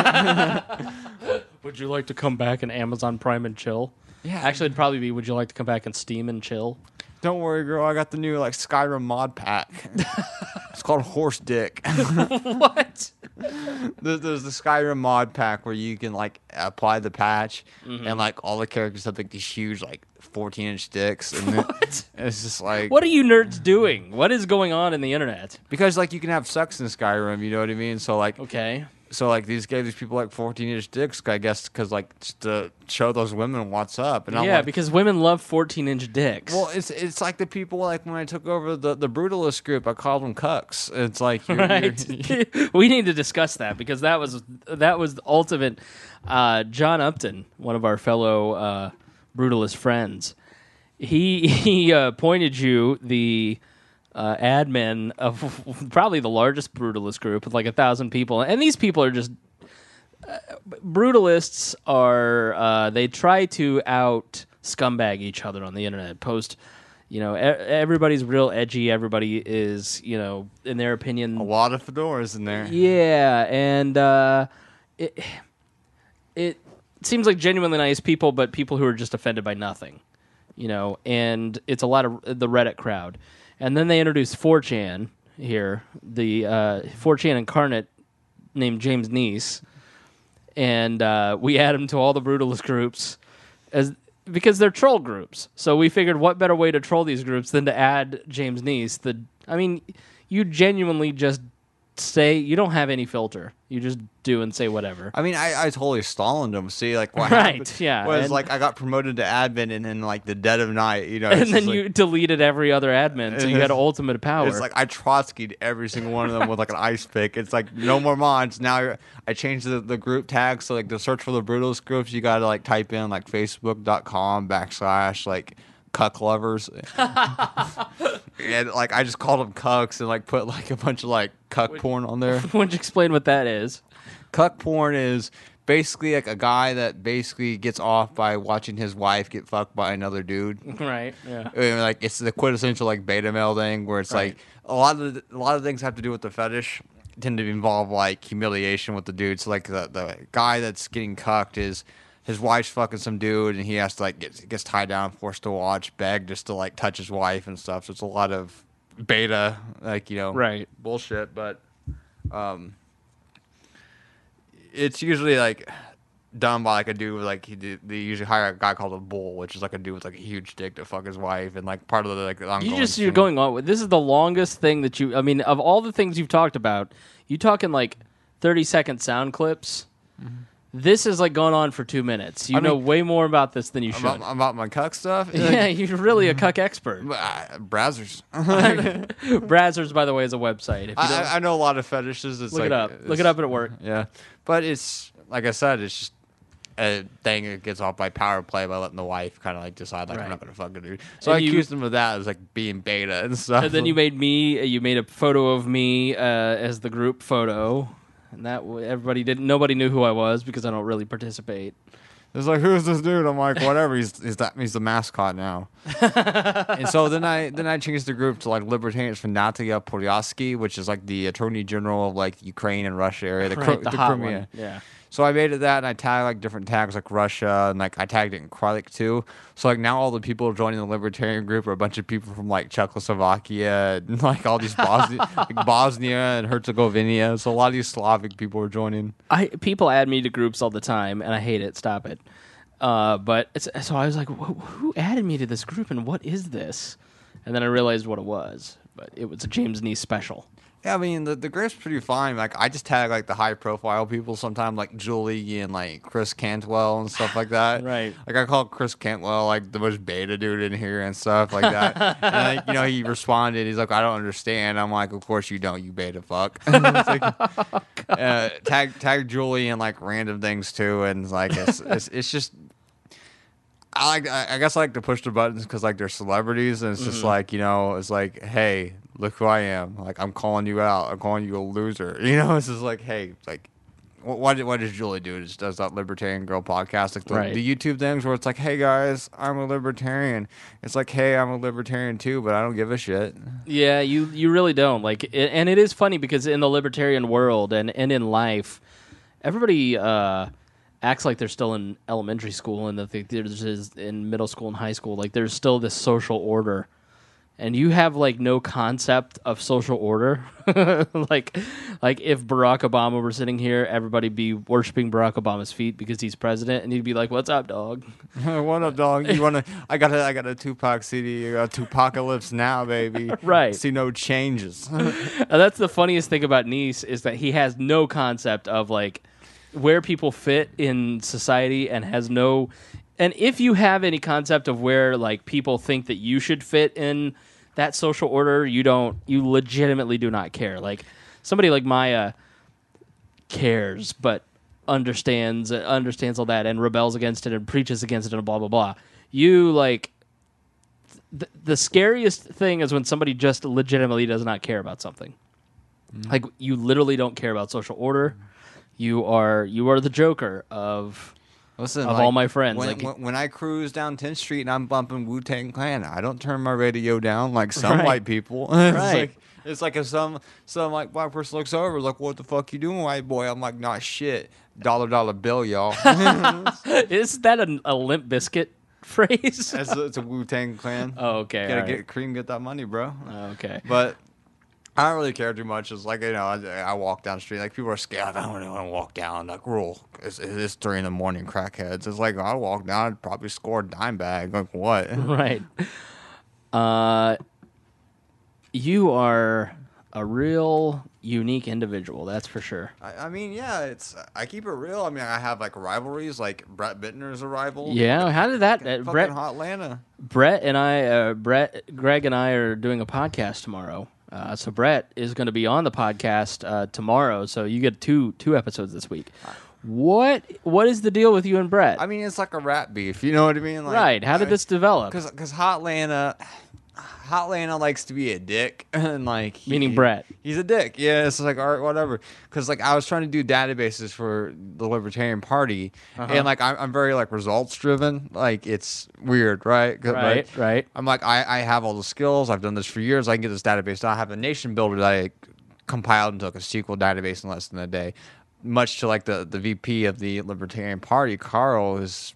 Speaker 1: Would you like to come back in Amazon Prime and chill?
Speaker 2: Yeah.
Speaker 1: Actually, it'd probably be, would you like to come back and Steam and chill?
Speaker 2: Don't worry, girl. I got the new like Skyrim mod pack. It's called Horse Dick.
Speaker 1: What?
Speaker 2: There's, there's the Skyrim mod pack where you can like apply the patch,
Speaker 1: Mm-hmm.
Speaker 2: and like all the characters have like these huge like fourteen inch dicks, and then it's just like,
Speaker 1: What are you nerds doing? What is going on in the internet?
Speaker 2: because like you can have sex in Skyrim, you know what I mean? So like,
Speaker 1: Okay.
Speaker 2: so like these gave these people like fourteen inch dicks, I guess, because like just to show those women what's up. And I'm
Speaker 1: Yeah,
Speaker 2: like,
Speaker 1: because women love fourteen inch dicks.
Speaker 2: well, it's it's like the people like when I took over the the brutalist group, I called them cucks. It's like, you're,
Speaker 1: right.
Speaker 2: you're-
Speaker 1: We need to discuss that because that was that was the ultimate. Uh, John Upton, one of our fellow uh, brutalist friends, he he uh, pointed you the uh, admin of probably the largest brutalist group with like a thousand people, and these people are just uh, brutalists. Are uh, they try to out scumbag each other on the internet? Post. You know, e- everybody's real edgy. Everybody is, you know, in their opinion,
Speaker 2: a lot of fedoras in there.
Speaker 1: yeah, and uh, it it seems like genuinely nice people, but people who are just offended by nothing, you know. And it's a lot of the Reddit crowd. And then they introduced four chan here, the uh, four chan incarnate named James Neese, and uh, we add him to all the brutalist groups as because they're troll groups. So we figured, what better way to troll these groups than to add James Neese? The I mean, you genuinely just say, you don't have any filter. You just do and say whatever.
Speaker 2: I mean, I, I totally stalling them. See, like what
Speaker 1: Right,
Speaker 2: happened
Speaker 1: yeah,
Speaker 2: was
Speaker 1: and-
Speaker 2: like I got promoted to admin, and in like the dead of night, you know,
Speaker 1: And
Speaker 2: it's
Speaker 1: then
Speaker 2: just
Speaker 1: you
Speaker 2: like,
Speaker 1: deleted every other admin, so you had ultimate power.
Speaker 2: it's like I Trotsky'd every single one of them with like an ice pick. It's like no more mods. Now you're, I changed the, the group tag, so like to search for the Brutalist groups, you gotta like type in like facebook dot com backslash like cuck lovers. And like I just called them cucks and like put like a bunch of like cuck porn on there.
Speaker 1: Why don't you explain what that is?
Speaker 2: Cuck porn is basically like a guy that basically gets off by watching his wife get fucked by another dude.
Speaker 1: Right, yeah.
Speaker 2: I mean, like it's the quintessential like beta male thing where it's
Speaker 1: Right.
Speaker 2: like a lot of the, a lot of things have to do with the fetish tend to involve like humiliation with the dude. So like the the guy that's getting cucked is his wife's fucking some dude and he has to like get gets tied down, forced to watch, beg just to like touch his wife and stuff. So it's a lot of beta like you know
Speaker 1: Right.
Speaker 2: bullshit, but um. It's usually like done by like a dude with like he do, they usually hire a guy called a bull, which is like a dude with like a huge dick to fuck his wife, and like part of the like the ongoing
Speaker 1: You just, you're
Speaker 2: thing.
Speaker 1: going on with, this is the longest thing that you, I mean, of all the things you've talked about, you talking like thirty second sound clips. This is like going on for two minutes. You
Speaker 2: I mean-
Speaker 1: know way more about this than you should.
Speaker 2: about, about my cuck stuff.
Speaker 1: Yeah, you're really a cuck expert.
Speaker 2: Uh, Brazzers.
Speaker 1: Brazzers, by the way, is a website. If you don't,
Speaker 2: I, I know a lot of fetishes. It's
Speaker 1: look
Speaker 2: like,
Speaker 1: it up. Look
Speaker 2: it's-
Speaker 1: it up at work.
Speaker 2: Yeah, but it's like I said, it's just a thing that gets off by power play by letting the wife kind of like decide like
Speaker 1: Right.
Speaker 2: I'm not gonna fuck a dude. So
Speaker 1: And
Speaker 2: I
Speaker 1: you-
Speaker 2: accused him of that as like being beta and stuff.
Speaker 1: And then you made me. You made a photo of me uh, as the group photo, and that w- everybody didn't. Nobody knew who I was because I don't really participate.
Speaker 2: It's like, who's this dude? I'm like, whatever. He's he's that he's the mascot now. And so then I then I changed the group to like Libertarians for Natalia Podolsky, which is like the Attorney General of like Ukraine and Russia area, the,
Speaker 1: Right,
Speaker 2: Cro-
Speaker 1: the
Speaker 2: the
Speaker 1: hot
Speaker 2: Crimea.
Speaker 1: one. Yeah.
Speaker 2: So I made it that, and I tagged like different tags like Russia, and like I tagged it in Kralik too. So like now all the people joining the Libertarian group are a bunch of people from like Czechoslovakia and like all these Bosnia, like Bosnia and Herzegovina. So a lot of these Slavic people are joining.
Speaker 1: I people add me to groups all the time, and I hate it. Stop it. Uh, but it's, so I was like, who, who added me to this group, and what is this? And then I realized what it was. But it was a James Neese special.
Speaker 2: Yeah, I mean the the group's pretty fine. Like I just tag like the high profile people sometimes, like Julie and like Chris Cantwell and stuff like that.
Speaker 1: Right.
Speaker 2: Like I call Chris Cantwell like the most beta dude in here and stuff like that. And like, you know, he responded. He's like, I don't understand. I'm like, of course you don't, you beta fuck. It's like, uh, tag tag Julie and like random things too, and it's like it's it's, it's just. I like. I I guess I like to push the buttons because like they're celebrities, and it's just like you know, it's like, hey, look who I am. Like I'm calling you out. I'm calling you a loser. You know, it's just like, hey, like, what what, what does Julie do? Just does that Libertarian Girl podcast, like the,
Speaker 1: Right.
Speaker 2: the YouTube things where it's like, hey guys, I'm a libertarian. It's like, hey, I'm a libertarian too, but I don't give a shit.
Speaker 1: Yeah, you you really don't like, it, and it is funny because in the libertarian world and and in life, everybody uh, acts like they're still in elementary school and that they, there's is in middle school and high school. Like there's still this social order, and you have like no concept of social order. like like if Barack Obama were sitting here, everybody be worshiping Barack Obama's feet because he's president, and he'd be like, "What's up, dog?"
Speaker 2: What up, dog? You wanna? I got a I got a Tupac C D. I got Tupacalypse now, baby.
Speaker 1: Right.
Speaker 2: See no changes.
Speaker 1: And that's the funniest thing about Neese is that he has no concept of like where people fit in society and has no, and if you have any concept of where like people think that you should fit in that social order, you don't, you legitimately do not care. Like somebody like Maya cares, but understands understands all that and rebels against it and preaches against it and blah blah blah. You like th- the scariest thing is when somebody just legitimately does not care about something. Like you literally don't care about social order. You are you are the Joker of
Speaker 2: Listen,
Speaker 1: of all my friends.
Speaker 2: When,
Speaker 1: Like-
Speaker 2: when, when I cruise down tenth Street and I'm bumping Wu Tang Clan, I don't turn my radio down like some
Speaker 1: Right.
Speaker 2: white people. it's
Speaker 1: Right.
Speaker 2: like it's like if some some like black person looks over, like, what the fuck you doing, white boy? I'm like, nah, shit, dollar dollar bill, y'all.
Speaker 1: Is that a, a Limp Biscuit phrase?
Speaker 2: it's, a, it's a Wu Tang Clan.
Speaker 1: Oh, okay.
Speaker 2: Gotta
Speaker 1: all
Speaker 2: get
Speaker 1: right.
Speaker 2: cream, get that money, bro.
Speaker 1: Okay.
Speaker 2: But I don't really care too much. It's like, you know, I, I walk down the street. Like, people are scared. Like, I don't really want to walk down. Like, rule. It's, it's three in the morning, crackheads. It's like, I'll walk down. I'd probably score a dime bag. Like, what?
Speaker 1: Right. Uh, you are a real unique individual, that's for sure.
Speaker 2: I, I mean, yeah, it's I keep it real. I mean, I have like rivalries, like Brett Bittner is a rival.
Speaker 1: Yeah, how did that?
Speaker 2: Fucking,
Speaker 1: Uh, Brett,
Speaker 2: fucking Hotlanta.
Speaker 1: Brett and I, uh, Brett, Greg and I are doing a podcast tomorrow. Uh, so Brett is going to be on the podcast uh, tomorrow. So you get two two episodes this week. What what is the deal with you and Brett?
Speaker 2: I mean, it's like a rap beef. You know what I mean? Like,
Speaker 1: right. How did
Speaker 2: I,
Speaker 1: this develop?
Speaker 2: Because because Hotlanta, Hotlanta likes to be a dick, and like he,
Speaker 1: Meaning Brett.
Speaker 2: He's a dick. Yeah, it's like all right, whatever. Because like I was trying to do databases for the Libertarian Party,
Speaker 1: Uh-huh.
Speaker 2: and like I'm, I'm very like results driven. Like it's weird, right? 'Cause,
Speaker 1: Right,
Speaker 2: like,
Speaker 1: right.
Speaker 2: I'm like I, I have all the skills. I've done this for years. I can get this database done. I have a nation builder that I compiled into like a S Q L database in less than a day. Much to like the the V P of the Libertarian Party, Carl is.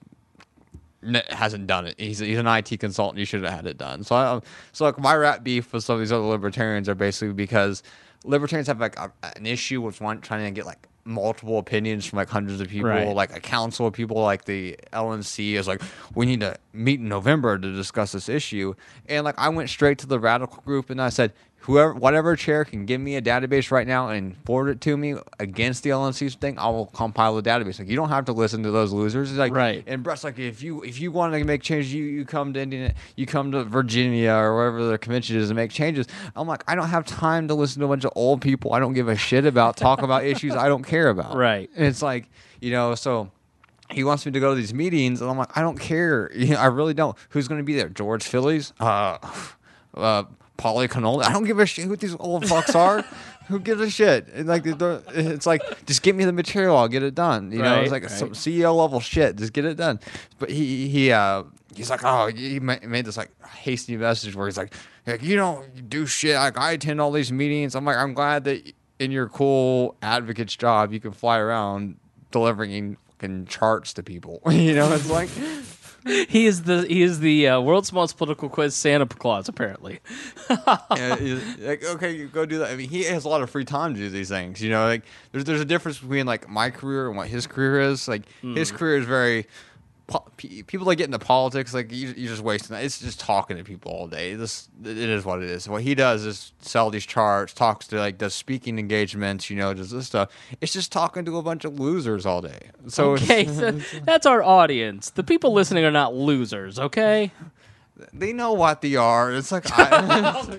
Speaker 2: Hasn't done it. He's he's an I T consultant. You should have had it done. So I, so like my rap beef with some of these other libertarians are basically because libertarians have like a, an issue with one trying to get like multiple opinions from like hundreds of people.
Speaker 1: Right.
Speaker 2: Like a council of people, like the L N C is like, we need to meet in November to discuss this issue. And like I went straight to the radical group and I said, whoever, whatever chair can give me a database right now and forward it to me against the L N C's thing, I will compile the database. Like you don't have to listen to those losers. It's like,
Speaker 1: Right.
Speaker 2: And Brett's like, if you if you want to make changes, you, you come to Indiana, you come to Virginia or wherever the convention is and make changes. I'm like, I don't have time to listen to a bunch of old people I don't give a shit about talk about issues I don't care about.
Speaker 1: Right.
Speaker 2: And it's like, you know, so he wants me to go to these meetings, and I'm like, I don't care. You know, I really don't. Who's going to be there? George Phillies? Uh, uh, Paulie Cannoli? I don't give a shit who these old fucks are. Who gives a shit? And like, it's like, just give me the material, I'll get it done. You know,
Speaker 1: Right,
Speaker 2: it's like
Speaker 1: right.
Speaker 2: some C E O level shit. Just get it done. But he he uh he's like, oh, he ma- made this like hasty message where he's like, like you don't do shit. Like I attend all these meetings. I'm like, I'm glad that in your cool advocate's job you can fly around delivering fucking charts to people. You know, it's like.
Speaker 1: He is the he is the uh, world's smallest political quiz Santa Claus, apparently.
Speaker 2: Yeah, he's like, okay, you go do that. I mean, he has a lot of free time to do these things. You know, like there's there's a difference between like my career and what his career is. Like his career is very po- pe- people that get into politics. Like you, you're just wasting that. It's just talking to people all day. This it is what it is. What he does is sell these charts, talks to like does speaking engagements. You know, does this stuff. It's just talking to a bunch of losers all day. So
Speaker 1: Okay,
Speaker 2: it's,
Speaker 1: so that's our audience. The people listening are not losers, okay?
Speaker 2: they know what they are. It's like, I,
Speaker 1: Oh,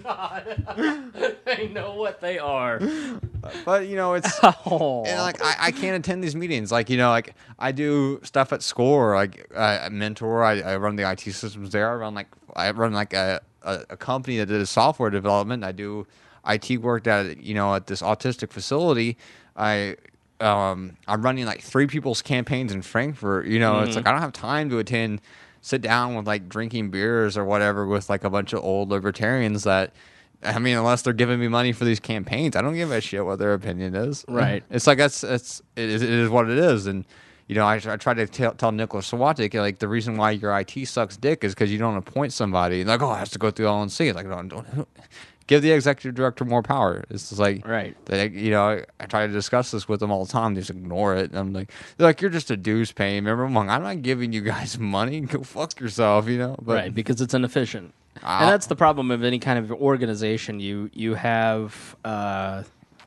Speaker 1: God. They know what they are.
Speaker 2: but you know, it's.
Speaker 1: Oh.
Speaker 2: And like I, I can't attend these meetings. Like you know, like I do stuff at SCORE. Like I, I mentor. I, I run the I T systems there. I run like I run like a, a, a company that does software development. I do I T work at you know at this autistic facility. I um I'm running like three people's campaigns in Frankfurt. You know, it's like I don't have time to attend, sit down with like drinking beers or whatever with like a bunch of old libertarians that. I mean, unless they're giving me money for these campaigns, I don't give a shit what their opinion is.
Speaker 1: Right.
Speaker 2: It's like that's it's it is, it is what it is, and you know, I, I try to tell, tell Nicholas Sawatic like the reason why your I T sucks dick is because you don't appoint somebody. And like, oh, it has to go through L N C. It's like, don't, don't give the executive director more power. It's just like,
Speaker 1: Right.
Speaker 2: They, you know, I, I try to discuss this with them all the time. They just ignore it. And I'm like, they're like, you're just a dues paying member. I'm like, I'm not giving you guys money. Go fuck yourself. You know. But,
Speaker 1: Right, because it's inefficient.
Speaker 2: Ah.
Speaker 1: And that's the problem of any kind of organization. You you have uh,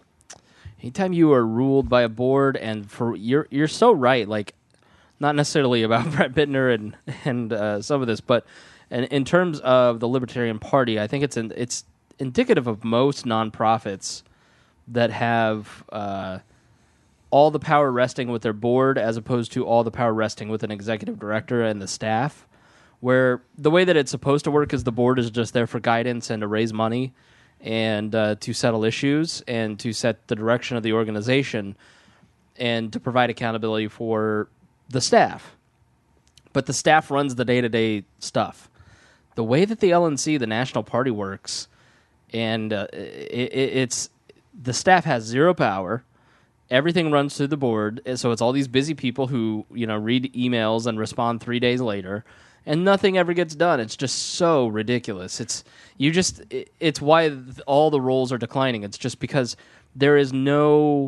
Speaker 1: anytime you are ruled by a board, and for you're you're so right. Like, not necessarily about Brett Bittner and and uh, some of this, but in, in terms of the Libertarian Party, I think it's in, it's indicative of most nonprofits that have uh, all the power resting with their board, as opposed to all the power resting with an executive director and the staff. Where the way that it's supposed to work is the board is just there for guidance and to raise money and uh, to settle issues and to set the direction of the organization and to provide accountability for the staff. But the staff runs the day-to-day stuff. The way that the L N C, the National Party, works, and uh, it, it, it's the staff has zero power. Everything runs through the board, so it's all these busy people who you know read emails and respond three days later. And nothing ever gets done. It's just so ridiculous. It's you just. It, it's why th- all the roles are declining. It's just because there is no,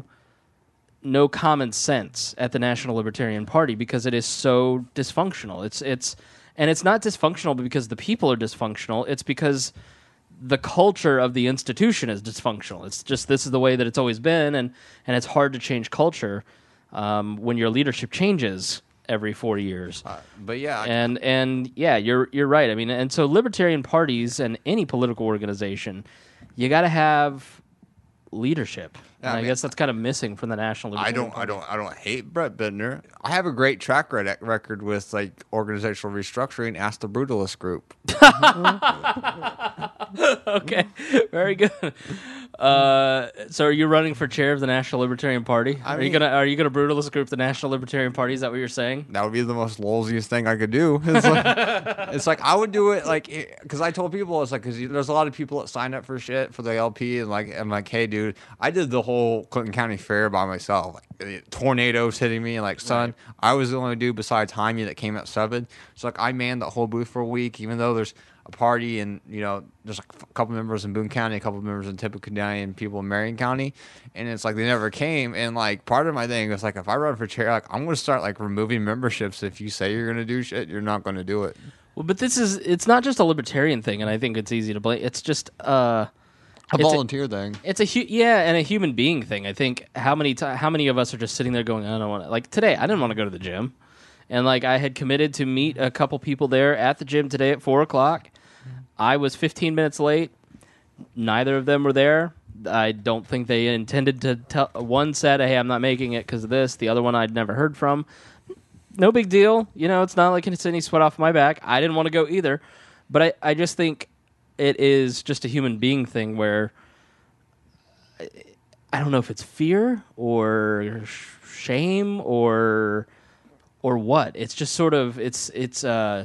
Speaker 1: no common sense at the National Libertarian Party because it is so dysfunctional. It's it's and it's not dysfunctional because the people are dysfunctional. It's because the culture of the institution is dysfunctional. It's just this is the way that it's always been, and and it's hard to change culture um, when your leadership changes every four years.
Speaker 2: Uh, but yeah, I-
Speaker 1: And and yeah, you're you're right. I mean, and so libertarian parties and any political organization, you got to have leadership.
Speaker 2: Yeah,
Speaker 1: and
Speaker 2: I
Speaker 1: I,
Speaker 2: mean,
Speaker 1: guess that's kind of missing from the National
Speaker 2: I
Speaker 1: Libertarian
Speaker 2: don't, I
Speaker 1: Party.
Speaker 2: don't, I don't hate Brett Bittner. I have a great track rec- record with like organizational restructuring. Ask the Brutalist Group.
Speaker 1: Okay, very good. Uh, so, are you running for chair of the National Libertarian Party?
Speaker 2: I
Speaker 1: are you
Speaker 2: mean-
Speaker 1: gonna Are you gonna brutalist group the National Libertarian Party? Is that what you're saying?
Speaker 2: That would be the most lolziest thing I could do. It's like, it's like I would do it like because I told people it's like because there's a lot of people that sign up for shit for the L P and like I'm like, hey, dude, I did the whole Clinton County Fair by myself. Like eh, tornadoes hitting me and like, son, I was the only dude besides Jaime that came at seven. So like I manned the whole booth for a week, even though there's a party and you know there's like a couple members in Boone County, a couple members in Tippecanoe County, and people in Marion County, and it's like they never came. And like part of my thing was like if I run for chair, like I'm gonna start like removing memberships. If you say you're gonna do shit, you're not gonna do it.
Speaker 1: Well, but this is it's not just a libertarian thing, and I think it's easy to blame. It's just uh,
Speaker 2: A
Speaker 1: It's a-
Speaker 2: volunteer thing.
Speaker 1: It's a hu- yeah, and a human being thing. I think how many ti how many of us are just sitting there going, I don't want to. Like today, I didn't want to go to the gym, and like I had committed to meet a couple people there at the gym today at four o'clock. I was fifteen minutes late. Neither of them were there. I don't think they intended to tell. One said, "Hey, I'm not making it because of this." The other one I'd never heard from. No big deal. You know, it's not like it's any sweat off my back. I didn't want to go either, but I, I just think it is just a human being thing where. I don't know if it's fear or sh- shame or or what. It's just sort of it's it's. Uh,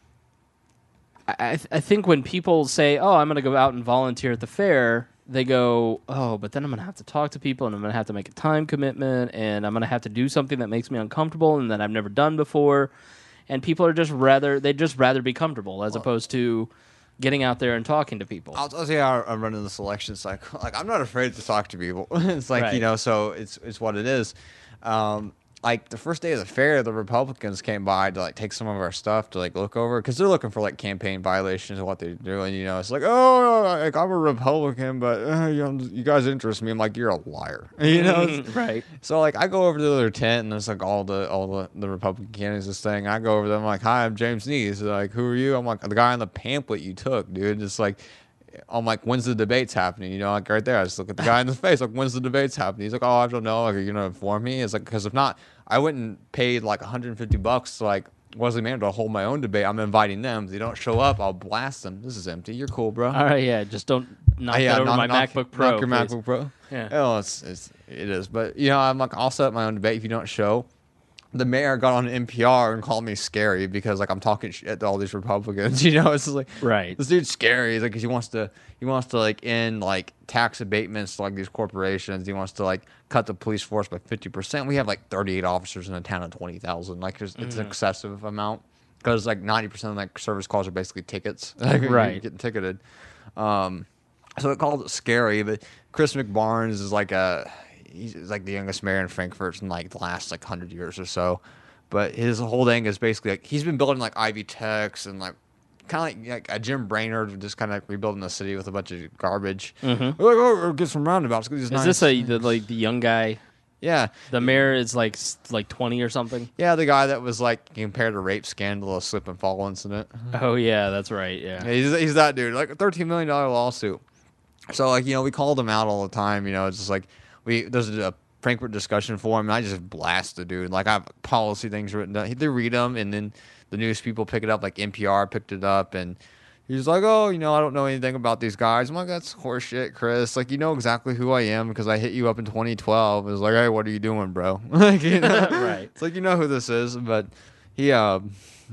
Speaker 1: I th- I think when people say, "Oh, I'm going to go out and volunteer at the fair," they go, "Oh, but then I'm going to have to talk to people, and I'm going to have to make a time commitment, and I'm going to have to do something that makes me uncomfortable and that I've never done before." And people are just rather they'd just rather be comfortable as opposed to getting out there and talking to people.
Speaker 2: I'll, I'll tell you how I'm running the selection cycle. Like I'm not afraid to talk to people. It's like
Speaker 1: Right.
Speaker 2: you know, so it's it's what it is. Um, like the first day of the fair, the Republicans came by to like take some of our stuff to like look over because they're looking for like campaign violations of what they're doing. You know, it's like oh, like I'm a Republican, but uh, you, know, you guys interest me. I'm like you're a liar. You know. It's-
Speaker 1: Right.
Speaker 2: So like I go over to the other tent and there's like all the all the, the Republican candidates this thing. I go over them I'm like, hi, I'm James Neese. They're like, who are you? I'm like the guy on the pamphlet you took, dude. It's like I'm like, when's the debates happening? You know, like right there. I just look at the guy in the face, like, when's the debates happening? He's like, oh, I don't know. Like, are you gonna inform me? It's like, because if not, I wouldn't pay like one hundred fifty bucks to like Wesley Manor to hold my own debate. I'm inviting them. If they don't show up, I'll blast them. This is empty. You're cool, bro.
Speaker 1: All right, yeah, just don't knock
Speaker 2: Uh, yeah,
Speaker 1: that over
Speaker 2: knock-
Speaker 1: my
Speaker 2: knock-
Speaker 1: MacBook Pro.
Speaker 2: Knock your
Speaker 1: please.
Speaker 2: MacBook Pro.
Speaker 1: Yeah.
Speaker 2: Oh, it's, it's it is. But you know, I'm like, I'll set up my own debate if you don't show. The mayor got on N P R and called me scary because like I'm talking shit to all these Republicans. You know, it's just like
Speaker 1: Right.
Speaker 2: this dude's scary. He's like, 'cause he wants to he wants to like end like tax abatements to like these corporations. He wants to like cut the police force by fifty percent. We have like thirty-eight officers in a town of twenty thousand. Like there's, it's an excessive amount because like ninety percent of like service calls are basically tickets. Like, you're
Speaker 1: Right.
Speaker 2: getting ticketed. Um, so it called it scary, but Chris McBarnes is like a he's like the youngest mayor in Frankfurt in like the last like hundred years or so. But his whole thing is basically like he's been building like Ivy Techs and like kind of like, like a Jim Brainerd, just kind of like rebuilding the city with a bunch of garbage.
Speaker 1: Mm-hmm.
Speaker 2: We're like, oh, we'll get some roundabouts.
Speaker 1: Is this a the, like the young guy?
Speaker 2: yeah?
Speaker 1: The mayor is like s- like twenty or something.
Speaker 2: Yeah, the guy that was like compared to rape scandal, a slip and fall incident.
Speaker 1: Oh yeah, that's right. Yeah.
Speaker 2: Yeah, he's, he's that dude. Like a thirteen million dollar lawsuit. So like you know we called him out all the time. You know it's just like we there's a Frankfurt discussion forum and I just blast the dude. Like I have policy things written down. They read them and then the news people pick it up. Like N P R picked it up and he's like, oh, you know I don't know anything about these guys. I'm like that's horseshit, Chris. Like you know exactly who I am because I hit you up in twenty twelve. It was like, hey, what are you doing, bro? Like you know?
Speaker 1: Right.
Speaker 2: It's like you know who this is, but he uh.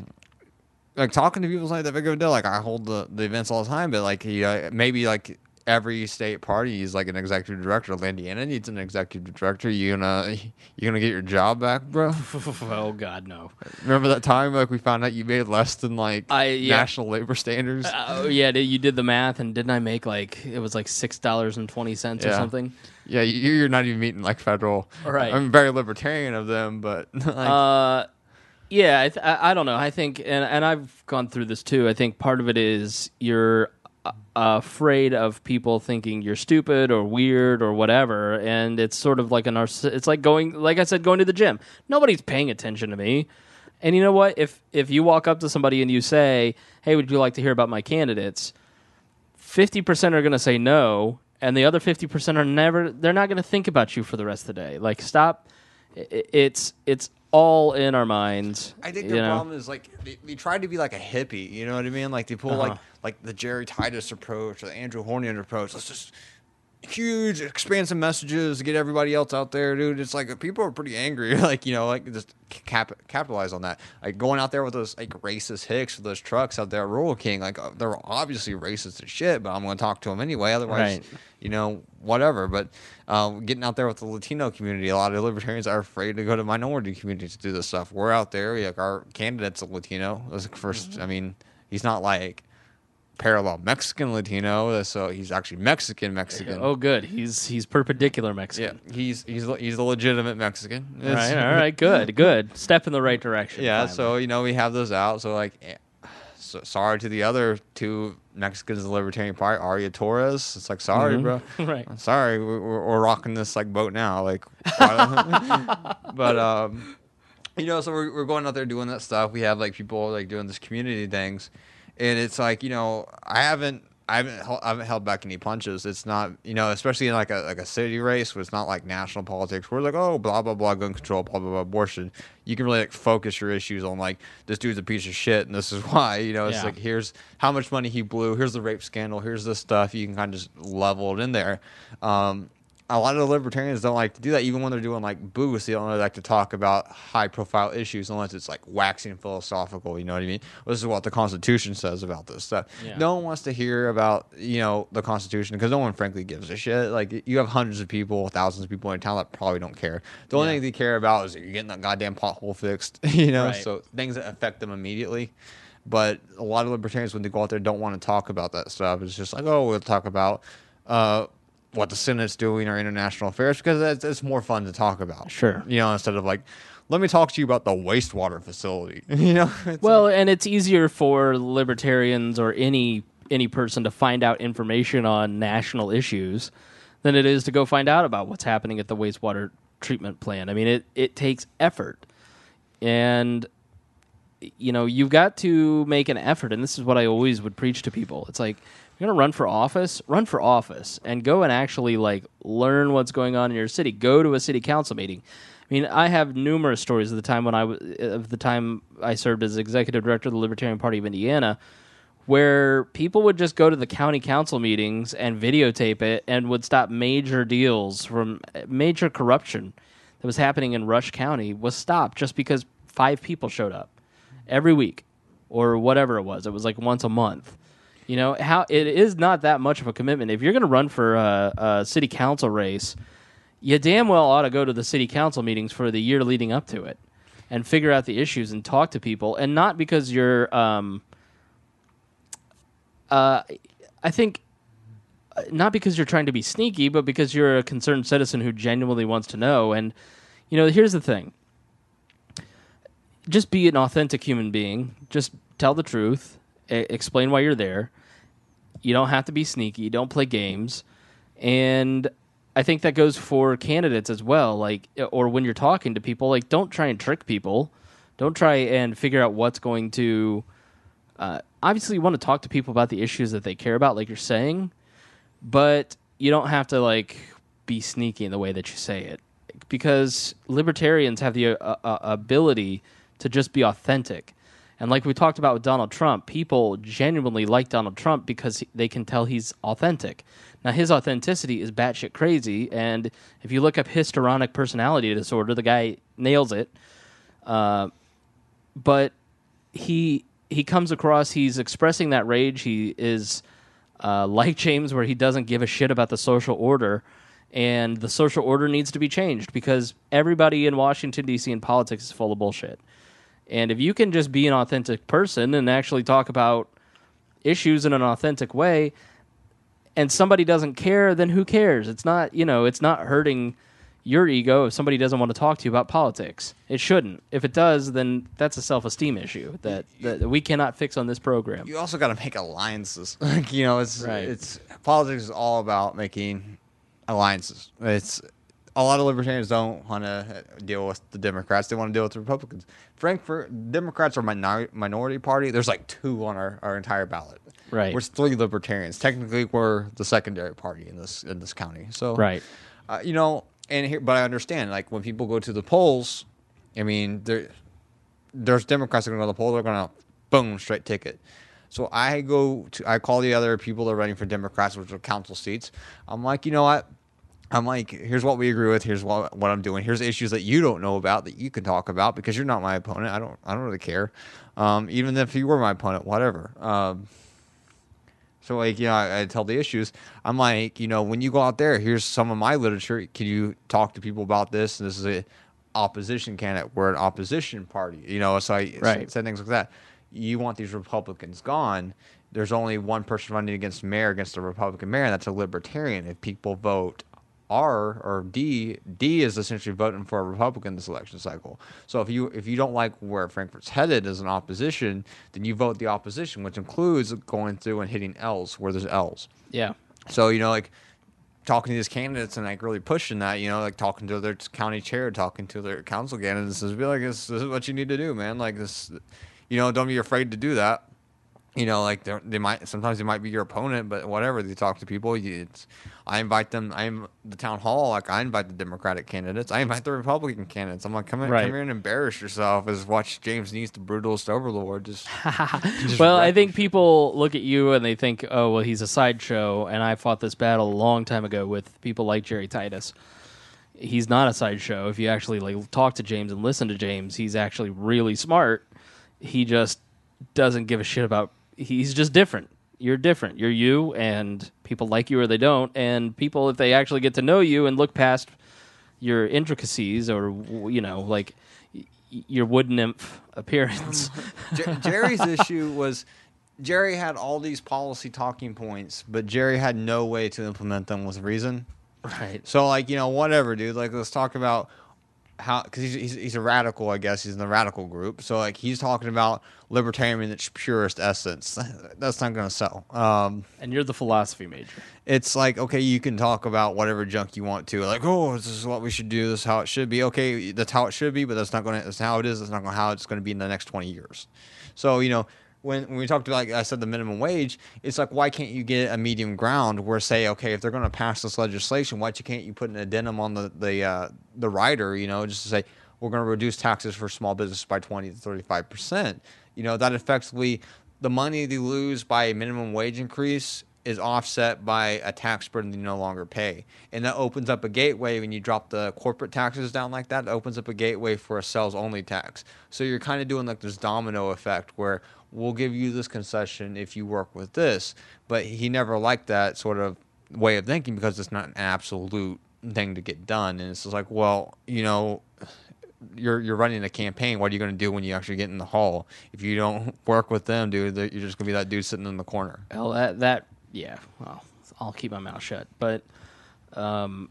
Speaker 2: Like talking to people is not that big of a deal. Like I hold the, the events all the time, but like he uh, maybe like every state party is like an executive director. Like Indiana needs an executive director. You gonna you gonna get your job back, bro?
Speaker 1: Oh God, no.
Speaker 2: Remember that time like we found out you made less than like
Speaker 1: I- yeah.
Speaker 2: national labor standards?
Speaker 1: Oh yeah, did- you did the math, and didn't I make like it was like six dollars and twenty cents or
Speaker 2: Yeah.
Speaker 1: something?
Speaker 2: Yeah, you, you're not even meeting like federal.
Speaker 1: Right.
Speaker 2: I'm very libertarian of them, but like,
Speaker 1: Uh, yeah, I, th- I I don't know. I think, and and I've gone through this too. I think part of it is you're uh, afraid of people thinking you're stupid or weird or whatever, and it's sort of like a narciss- it's like going, like I said, going to the gym. Nobody's paying attention to me. And you know what? If if you walk up to somebody and you say, "Hey, would you like to hear about my candidates?" fifty percent are going to say no, and the other fifty percent are never, they're not going to think about you for the rest of the day. Like, stop. It's it's all in our minds.
Speaker 2: I think
Speaker 1: you
Speaker 2: the
Speaker 1: know?
Speaker 2: problem is, like, they, they tried to be like a hippie, you know what I mean? Like, they pull,
Speaker 1: Uh-huh.
Speaker 2: like, like the Jerry Titus approach or the Andrew Hornian approach. Let's just huge, expansive messages to get everybody else out there, dude. It's like people are pretty angry, like, you know, like just cap- capitalize on that. Like going out there with those like racist hicks with those trucks out there at Rural King, like uh, they're obviously racist as shit, but I'm going to talk to them anyway. Otherwise,
Speaker 1: Right.
Speaker 2: you know, whatever. But um, getting out there with the Latino community, a lot of libertarians are afraid to go to minority communities to do this stuff. We're out there, we, like our candidate's a Latino. That's the first.
Speaker 1: Mm-hmm.
Speaker 2: I mean, he's not like parallel Mexican Latino, so he's actually Mexican Mexican.
Speaker 1: Oh, good. He's he's perpendicular Mexican.
Speaker 2: Yeah, he's he's he's a legitimate Mexican.
Speaker 1: All right, all right, good, good. Step in the right direction.
Speaker 2: Yeah,
Speaker 1: finally.
Speaker 2: so you know we have those out. So like, eh, so, sorry to the other two Mexicans in the Libertarian Party, Aria Torres. It's like sorry,
Speaker 1: Mhm.
Speaker 2: bro.
Speaker 1: Right.
Speaker 2: I'm sorry. We're, we're, we're rocking this like boat now. Like, but um, you know, so we're we're going out there doing that stuff. We have like people like doing this community things, and it's like you know I haven't. I haven't, hel- I haven't held back any punches. It's not, you know, especially in like a like a city race where it's not like national politics. Where it's like, oh, blah blah blah, gun control, blah blah blah, abortion. You can really like focus your issues on like this dude's a piece of shit, and this is why. You know, it's
Speaker 1: Yeah.
Speaker 2: like here's how much money he blew. Here's the rape scandal. Here's this stuff. You can kind of just level it in there. Um, a lot of the libertarians don't like to do that, even when they're doing like booths. They don't really like to talk about high profile issues unless it's like waxing philosophical. You know what I mean? This is what the Constitution says about this stuff.
Speaker 1: Yeah.
Speaker 2: No one wants to hear about you know the Constitution because no one frankly gives a shit. Like you have hundreds of people, thousands of people in town that probably don't care. The only
Speaker 1: Yeah.
Speaker 2: thing they care about is that you're getting that goddamn pothole fixed. You know,
Speaker 1: Right.
Speaker 2: so things that affect them immediately. But a lot of libertarians, when they go out there, don't want to talk about that stuff. It's just like, oh, we'll talk about uh, what the Senate's doing or international affairs because it's, it's more fun to talk about.
Speaker 1: Sure.
Speaker 2: You know, instead of like, let me talk to you about the wastewater facility. You know, It's
Speaker 1: Well, and it's easier for libertarians or any any person to find out information on national issues than it is to go find out about what's happening at the wastewater treatment plant. I mean, it, it takes effort. And, you know, you've got to make an effort. And this is what I always would preach to people. It's like, you're going to run for office, run for office and go and actually like learn what's going on in your city. Go to a city council meeting. I mean, I have numerous stories of the time when I w- of the time I served as executive director of the Libertarian Party of Indiana, where people would just go to the county council meetings and videotape it and would stop major deals from major corruption that was happening in Rush County was stopped just because five people showed up every week or whatever it was. It was like once a month. You know, how it is not that much of a commitment. If you're going to run for a, a city council race, you damn well ought to go to the city council meetings for the year leading up to it and figure out the issues and talk to people. And not because you're, um, uh, I think, uh, not because you're trying to be sneaky, but because you're a concerned citizen who genuinely wants to know. And, you know, here's the thing. Just be an authentic human being. Just tell the truth. E- explain why you're there. You don't have to be sneaky. Don't play games. And I think that goes for candidates as well. Like, or when you're talking to people, like, don't try and trick people. Don't try and figure out what's going to. Uh, obviously, you want to talk to people about the issues that they care about, like you're saying, but you don't have to like be sneaky in the way that you say it, because libertarians have the uh, uh, ability to just be authentic. And like we talked about with Donald Trump, people genuinely like Donald Trump because he- they can tell he's authentic. Now, his authenticity is batshit crazy, and if you look up histrionic personality disorder, the guy nails it. Uh, but he he comes across, he's expressing that rage. He is uh, like James, where he doesn't give a shit about the social order, and the social order needs to be changed because everybody in Washington, D C and politics is full of bullshit. And if you can just be an authentic person and actually talk about issues in an authentic way, and somebody doesn't care, then who cares? It's not, you know, it's not hurting, your ego if somebody doesn't want to talk to you about politics. It shouldn't. If it does, then that's a self-esteem issue that, that we cannot fix on this program.
Speaker 2: You also got to make alliances. Like, you know, it's
Speaker 1: Right.
Speaker 2: it's politics is all about making alliances. It's a lot of libertarians don't want to deal with the Democrats. They want to deal with the Republicans. Frankfurt, Democrats are minor, minority party. There's like two on our, our entire ballot.
Speaker 1: Right.
Speaker 2: We're three libertarians. Technically, we're the secondary party in this in this county. So,
Speaker 1: Right.
Speaker 2: uh, you know, and here, but I understand. Like when people go to the polls, I mean, there there's Democrats that are going to go to the polls. They're going to boom straight ticket. So I go to I call the other people that are running for Democrats, which are council seats. I'm like, you know what? I'm like, here's what we agree with. Here's what what I'm doing. Here's issues that you don't know about that you can talk about because you're not my opponent. I don't I don't really care. Um, even if you were my opponent, whatever. Um, so like, you know, I, I tell the issues. I'm like, you know, when you go out there, here's some of my literature. Can you talk to people about this? And this is a opposition candidate. We're an opposition party. You know, so I
Speaker 1: Right.
Speaker 2: said things like that. You want these Republicans gone. There's only one person running against mayor, against a Republican mayor, and that's a libertarian. If people vote R or D, D is essentially voting for a Republican this election cycle. So if you if you don't like where Frankfurt's headed as an opposition, then you vote the opposition, which includes going through and hitting L's where there's L's.
Speaker 1: Yeah.
Speaker 2: So, you know, like talking to these candidates and like really pushing that, you know, like talking to their county chair, talking to their council candidates, is be like, this, this is what you need to do, man. Like this, you know, don't be afraid to do that. You know, like they might sometimes they might be your opponent, but whatever. They talk to people. It's, I invite them. I'm the town hall. Like I invite the Democratic candidates. I invite the Republican candidates. I'm like, come in,
Speaker 1: Right.
Speaker 2: come here and embarrass yourself. As watch James Neese, the brutalist overlord. Just, just
Speaker 1: Well, I
Speaker 2: wreck
Speaker 1: think people look at you and they think, oh, well, he's a sideshow. And I fought this battle a long time ago with people like Jerry Titus. He's not a sideshow. If you actually like talk to James and listen to James, he's actually really smart. He just doesn't give a shit about. He's just different. You're different. You're you, and people like you or they don't. And people, if they actually get to know you and look past your intricacies or, you know, like y- your wood nymph appearance.
Speaker 2: Jer- Jerry's issue was Jerry had all these policy talking points, but Jerry had no way to implement them with reason.
Speaker 1: Right.
Speaker 2: So, like, you know, whatever, dude. Like, let's talk about how, because he's, he's he's a radical, I guess. He's in the radical group. So, like, he's talking about libertarian in its purest essence. That's not going to sell. Um,
Speaker 1: And you're the philosophy major.
Speaker 2: it's like, okay, you can talk about whatever junk you want to. Like, oh, this is what we should do. This is how it should be. Okay, that's how it should be, but that's not going to, that's how it is. That's not going to how it's going to be in the next twenty years. So, you know, when, when we talked about, like I said, the minimum wage, it's like, why can't you get a medium ground where, say, okay, if they're going to pass this legislation, why can't you put an addendum on the, the, uh, the rider, you know, just to say, we're going to reduce taxes for small business by twenty to thirty-five percent. You know, that effectively, the money they lose by a minimum wage increase is offset by a tax burden they no longer pay. And that opens up a gateway when you drop the corporate taxes down like that. It opens up a gateway for a sales-only tax. So you're kind of doing like this domino effect where we'll give you this concession if you work with this. But he never liked that sort of way of thinking because it's not an absolute thing to get done. And it's just like, well, you know, you're you're running a campaign. What are you going to do when you actually get in the hall? If you don't work with them, dude, you're just going to be that dude sitting in the corner.
Speaker 1: Well, that, that yeah, well, I'll keep my mouth shut. But, um,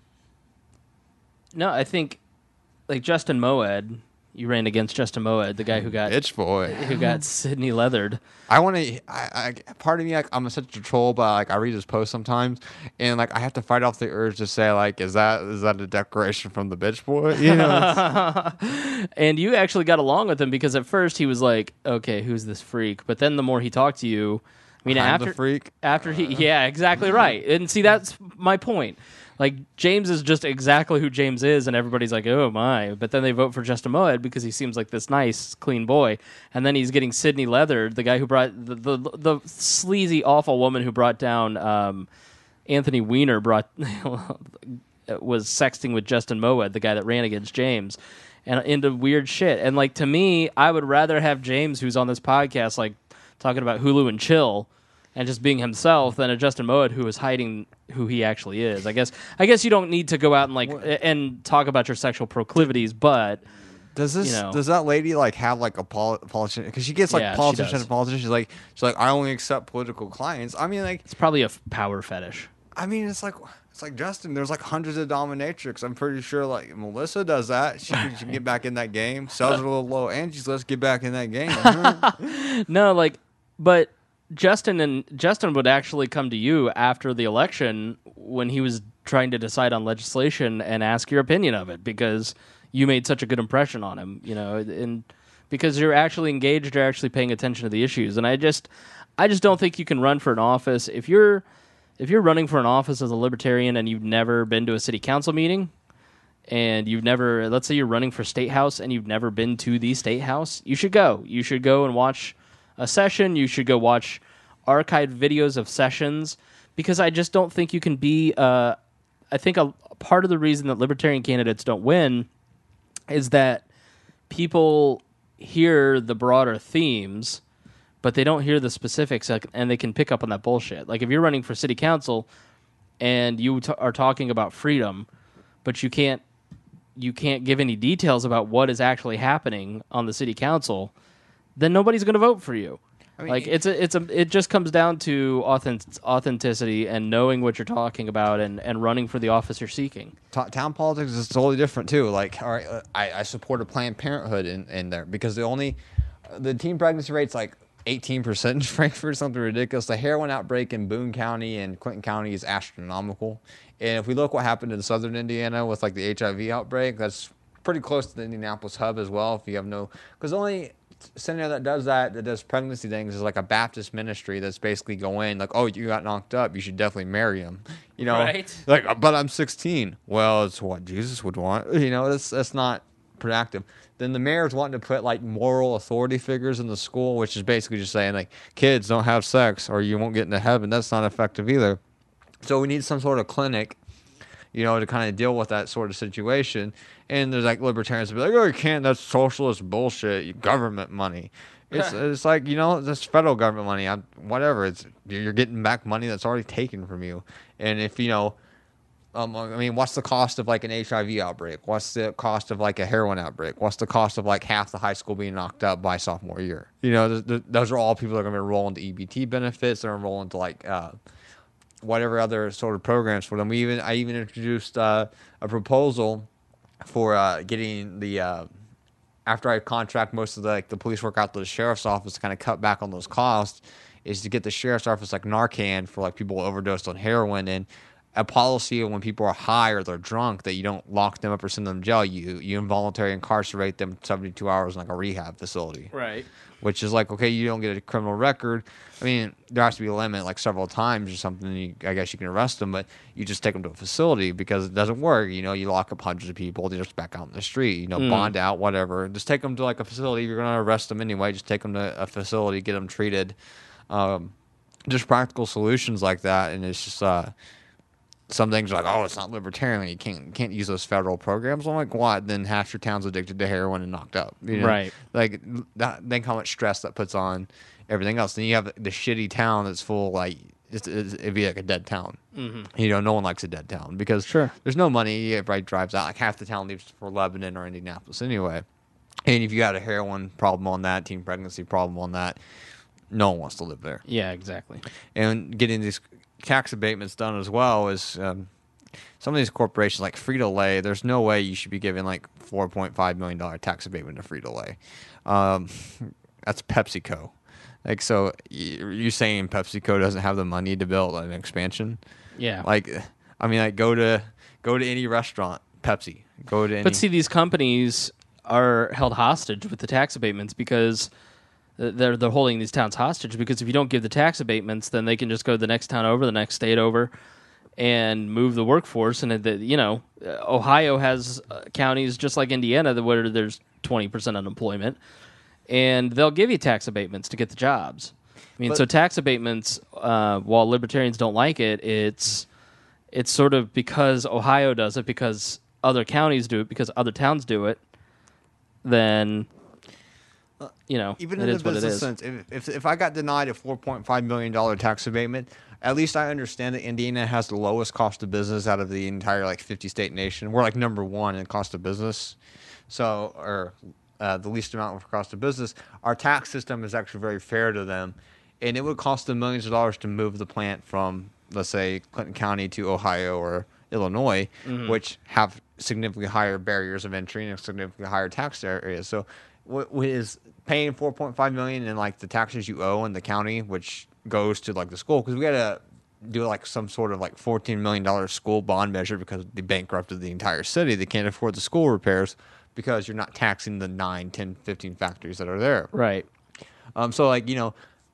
Speaker 1: no, I think, like, Justin Moed, you ran against Justin Moed, the guy who got
Speaker 2: Bitch boy.
Speaker 1: who got Sidney leathered.
Speaker 2: I want to. I, I part of me, like, I'm such a troll, but like I read his posts sometimes, and like I have to fight off the urge to say, like, is that is that a declaration from the bitch boy? You know.
Speaker 1: And you actually got along with him because at first he was like, okay, who's this freak? But then the more he talked to you, I mean,
Speaker 2: I'm
Speaker 1: after
Speaker 2: the freak.
Speaker 1: after he, yeah, exactly right. And see, that's my point. Like, James is just exactly who James is, and everybody's like, oh, my. But then they vote for Justin Moed because he seems like this nice, clean boy. And then he's getting Sidney Leathered, the guy who brought the the, the sleazy, awful woman who brought down um, Anthony Weiner, brought was sexting with Justin Moed, the guy that ran against James, and into weird shit. And, like, to me, I would rather have James, who's on this podcast, like, talking about Hulu and Chill, and just being himself, than a Justin Moed who is hiding who he actually is. I guess I guess you don't need to go out and like
Speaker 2: What?
Speaker 1: and talk about your sexual proclivities, but
Speaker 2: Does this
Speaker 1: you know.
Speaker 2: does that lady like have like a poli- politician? Because she gets like
Speaker 1: Yeah, she
Speaker 2: politician
Speaker 1: does.
Speaker 2: and politician. She's like she's like I only accept political clients. I mean, like
Speaker 1: it's probably a f- power fetish.
Speaker 2: I mean, it's like It's like, Justin, there's like hundreds of dominatrix. I'm pretty sure like Melissa does that. She can, she can get back in that game. Sells it a little low. Angie's, let's get back in that game.
Speaker 1: No, like, but Justin and Justin would actually come to you after the election when he was trying to decide on legislation and ask your opinion of it because you made such a good impression on him, you know, and because you're actually engaged, you're actually paying attention to the issues. And I just, I just don't think you can run for an office if you're. If you're running for an office as a libertarian and you've never been to a city council meeting and you've never, let's say you're running for state house and you've never been to the state house, you should go. You should go and watch a session. You should go watch archived videos of sessions because I just don't think you can be, uh, I think a, a part of the reason that libertarian candidates don't win is that people hear the broader themes but they don't hear the specifics, and they can pick up on that bullshit. Like if you're running for city council, and you t- are talking about freedom, but you can't you can't give any details about what is actually happening on the city council, then nobody's going to vote for you. I mean, like it's a it's a it just comes down to authentic- authenticity and knowing what you're talking about and, and running for the office you're seeking.
Speaker 2: T- town politics is totally different too. Like, all right, I, I support a Planned Parenthood in, in there because the only the teen pregnancy rate's like eighteen percent in Frankfurt, something ridiculous. The heroin outbreak in Boone County and Clinton County is astronomical. And if we look what happened in southern Indiana with like the H I V outbreak, that's pretty close to the Indianapolis hub as well. If you have no, because the only center that does that, that does pregnancy things, is like a Baptist ministry that's basically going like, oh, you got knocked up, you should definitely marry him. You know,
Speaker 1: right?
Speaker 2: Like, but I'm sixteen. Well, it's what Jesus would want. You know, that's that's not productive. Then the mayor's wanting to put like moral authority figures in the school, which is basically just saying like kids don't have sex or you won't get into heaven. That's not effective either. So we need some sort of clinic, you know, to kind of deal with that sort of situation. And there's like libertarians will be like, oh, you can't. That's socialist bullshit. Government money. It's it's like, you know, that's federal government money. I'm, whatever. It's you're getting back money that's already taken from you. And if you know. Um, I mean, what's the cost of like an H I V outbreak? What's the cost of like a heroin outbreak? What's the cost of like half the high school being knocked up by sophomore year? You know, th- th- those are all people that are going to enroll into E B T benefits. They're enroll into like uh, whatever other sort of programs for them. We even I even introduced uh, a proposal for uh, getting the uh, after I contract most of the like the police work out to the sheriff's office to kind of cut back on those costs, is to get the sheriff's office like Narcan for like people overdosed on heroin, and a policy of when people are high or they're drunk that you don't lock them up or send them to jail. You you involuntarily incarcerate them seventy-two hours in like a rehab facility.
Speaker 1: Right.
Speaker 2: Which is like, okay, you don't get a criminal record. I mean, there has to be a limit, like several times or something. You, I guess you can arrest them, but you just take them to a facility because it doesn't work. You know, you lock up hundreds of people, they're just back out in the street. You know, mm. bond out, whatever. Just take them to like a facility. You're going to arrest them anyway. Just take them to a facility, get them treated. Um, just practical solutions like that, and it's just uh, some things are like, oh, it's not libertarian. You can't can't use those federal programs. I'm like, what? Then half your town's addicted to heroin and knocked up. You know?
Speaker 1: Right.
Speaker 2: Like, that, think how much stress that puts on everything else. Then you have the shitty town that's full, like, it's, it's, it'd be like a dead town. Mm-hmm. You know, no one likes a dead town because
Speaker 1: sure.
Speaker 2: there's no money. Everybody drives out. Like, half the town leaves for Lebanon or Indianapolis anyway. And if you got a heroin problem on that, teen pregnancy problem on that, no one wants to live there.
Speaker 1: Yeah, exactly.
Speaker 2: And getting these tax abatements done as well is um, some of these corporations like Frito-Lay, there's no way you should be giving like four point five million dollars tax abatement to Frito-Lay. Um, that's PepsiCo. Like, so you're saying PepsiCo doesn't have the money to build an expansion?
Speaker 1: Yeah.
Speaker 2: Like, I mean, like go to go to any restaurant, Pepsi. Go to any.
Speaker 1: But see, these companies are held hostage with the tax abatements because they're they're holding these towns hostage, because if you don't give the tax abatements, then they can just go to the next town over, the next state over, and move the workforce. And the, you know, Ohio has uh, counties just like Indiana that where there's twenty percent unemployment, and they'll give you tax abatements to get the jobs. I mean, but, so tax abatements, uh, while libertarians don't like it, it's it's sort of because Ohio does it, because other counties do it, because other towns do it. Then. You know,
Speaker 2: even in the business sense, if, if if I got denied a four point five million dollars tax abatement, at least I understand that Indiana has the lowest cost of business out of the entire like fifty state nation. We're like number one in cost of business, so or uh, the least amount for cost of business. Our tax system is actually very fair to them, and it would cost them millions of dollars to move the plant from let's say, Clinton County to Ohio or Illinois, mm-hmm. which have significantly higher barriers of entry and significantly higher tax areas. So, what is paying four point five million dollars in like the taxes you owe in the county, which goes to like the school, because we got to do like some sort of like fourteen million dollars school bond measure because they bankrupted the entire city. They can't afford the school repairs because you're not taxing the nine, ten, fifteen factories that are there.
Speaker 1: Right.
Speaker 2: Um. So like, you know,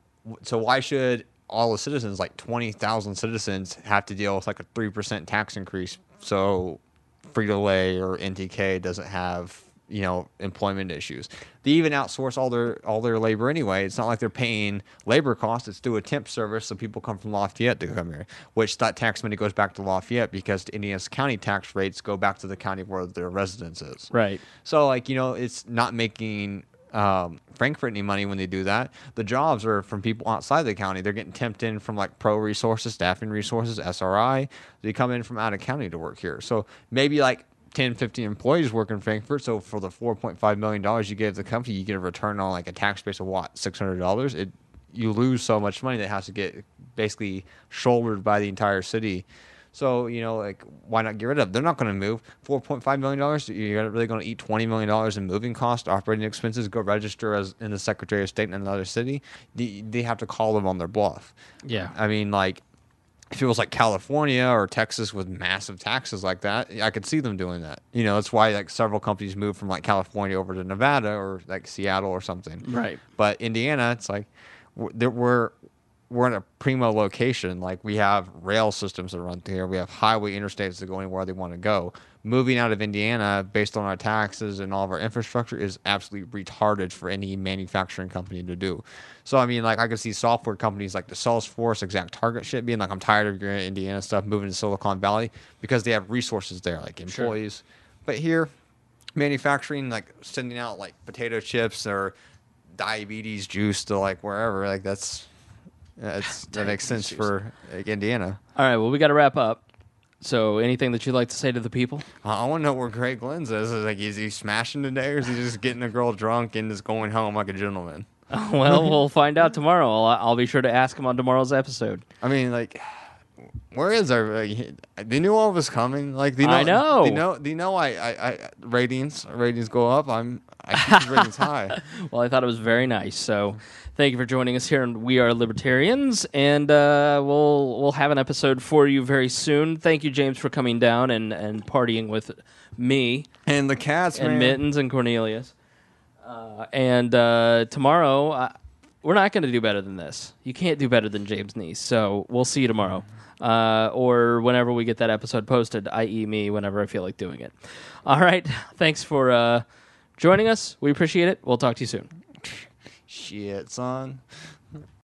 Speaker 2: so why should all the citizens, like twenty thousand citizens, have to deal with like a three percent tax increase? So Frito-Lay or N T K doesn't have, you know, employment issues. They even outsource all their all their labor anyway. It's not like they're paying labor costs. It's through a temp service, so people come from Lafayette to come here, which that tax money goes back to Lafayette because Indiana's county tax rates go back to the county where their residence is.
Speaker 1: Right.
Speaker 2: So, like, you know, it's not making um, Frankfort any money when they do that. The jobs are from people outside the county. They're getting temped in from, like, Pro Resources, Staffing Resources, S R I. They come in from out of county to work here. So maybe, like, ten, fifteen employees work in Frankfurt. So for the four point five million dollars you give the company, you get a return on like a tax base of what, six hundred dollars. It you lose so much money that has to get basically shouldered by the entire city. So, you know, like, why not get rid of it? They're not going to move. four point five million dollars, you're really going to eat twenty million dollars in moving costs, operating expenses, go register as in the Secretary of State in another city. They, they have to call them on their bluff.
Speaker 1: Yeah.
Speaker 2: I mean, like, if it was like California or Texas with massive taxes like that, I could see them doing that. You know, that's why like several companies moved from like California over to Nevada or like Seattle or something.
Speaker 1: Right.
Speaker 2: But Indiana, it's like we're we're, we're in a primo location. Like we have rail systems that run through here. We have highway interstates that go anywhere they want to go. Moving out of Indiana based on our taxes and all of our infrastructure is absolutely retarded for any manufacturing company to do. So, I mean, like, I could see software companies like the Salesforce, Exact Target shit being like, I'm tired of your Indiana stuff, moving to Silicon Valley because they have resources there, like employees. Sure. But here, manufacturing, like sending out like potato chips or diabetes juice to like wherever, like that's, that's that makes sense juice. For like, Indiana.
Speaker 1: All right, well, we got to wrap up. So, anything that you'd like to say to the people?
Speaker 2: I want to know where Greg Lenz is. Is like, is he smashing today, or is he just getting a girl drunk and just going home like a gentleman?
Speaker 1: Well, we'll find out tomorrow. I'll, I'll be sure to ask him on tomorrow's episode.
Speaker 2: I mean, like, where is our? Like, they knew all of us coming. Like, they know,
Speaker 1: I know.
Speaker 2: They know. They know. I, I, I ratings ratings go up. I'm. I keep the ratings high.
Speaker 1: Well, I thought it was very nice. So, thank you for joining us here, and We Are Libertarians, and uh, we'll we'll have an episode for you very soon. Thank you, James, for coming down and, and partying with me
Speaker 2: and the cats,
Speaker 1: and
Speaker 2: man.
Speaker 1: Mittens and Cornelius. Uh, and uh, tomorrow, uh, we're not going to do better than this. You can't do better than James Neese. So we'll see you tomorrow, uh, or whenever we get that episode posted, that is me, whenever I feel like doing it. All right. Thanks for uh, joining us. We appreciate it. We'll talk to you soon.
Speaker 2: Shit, son.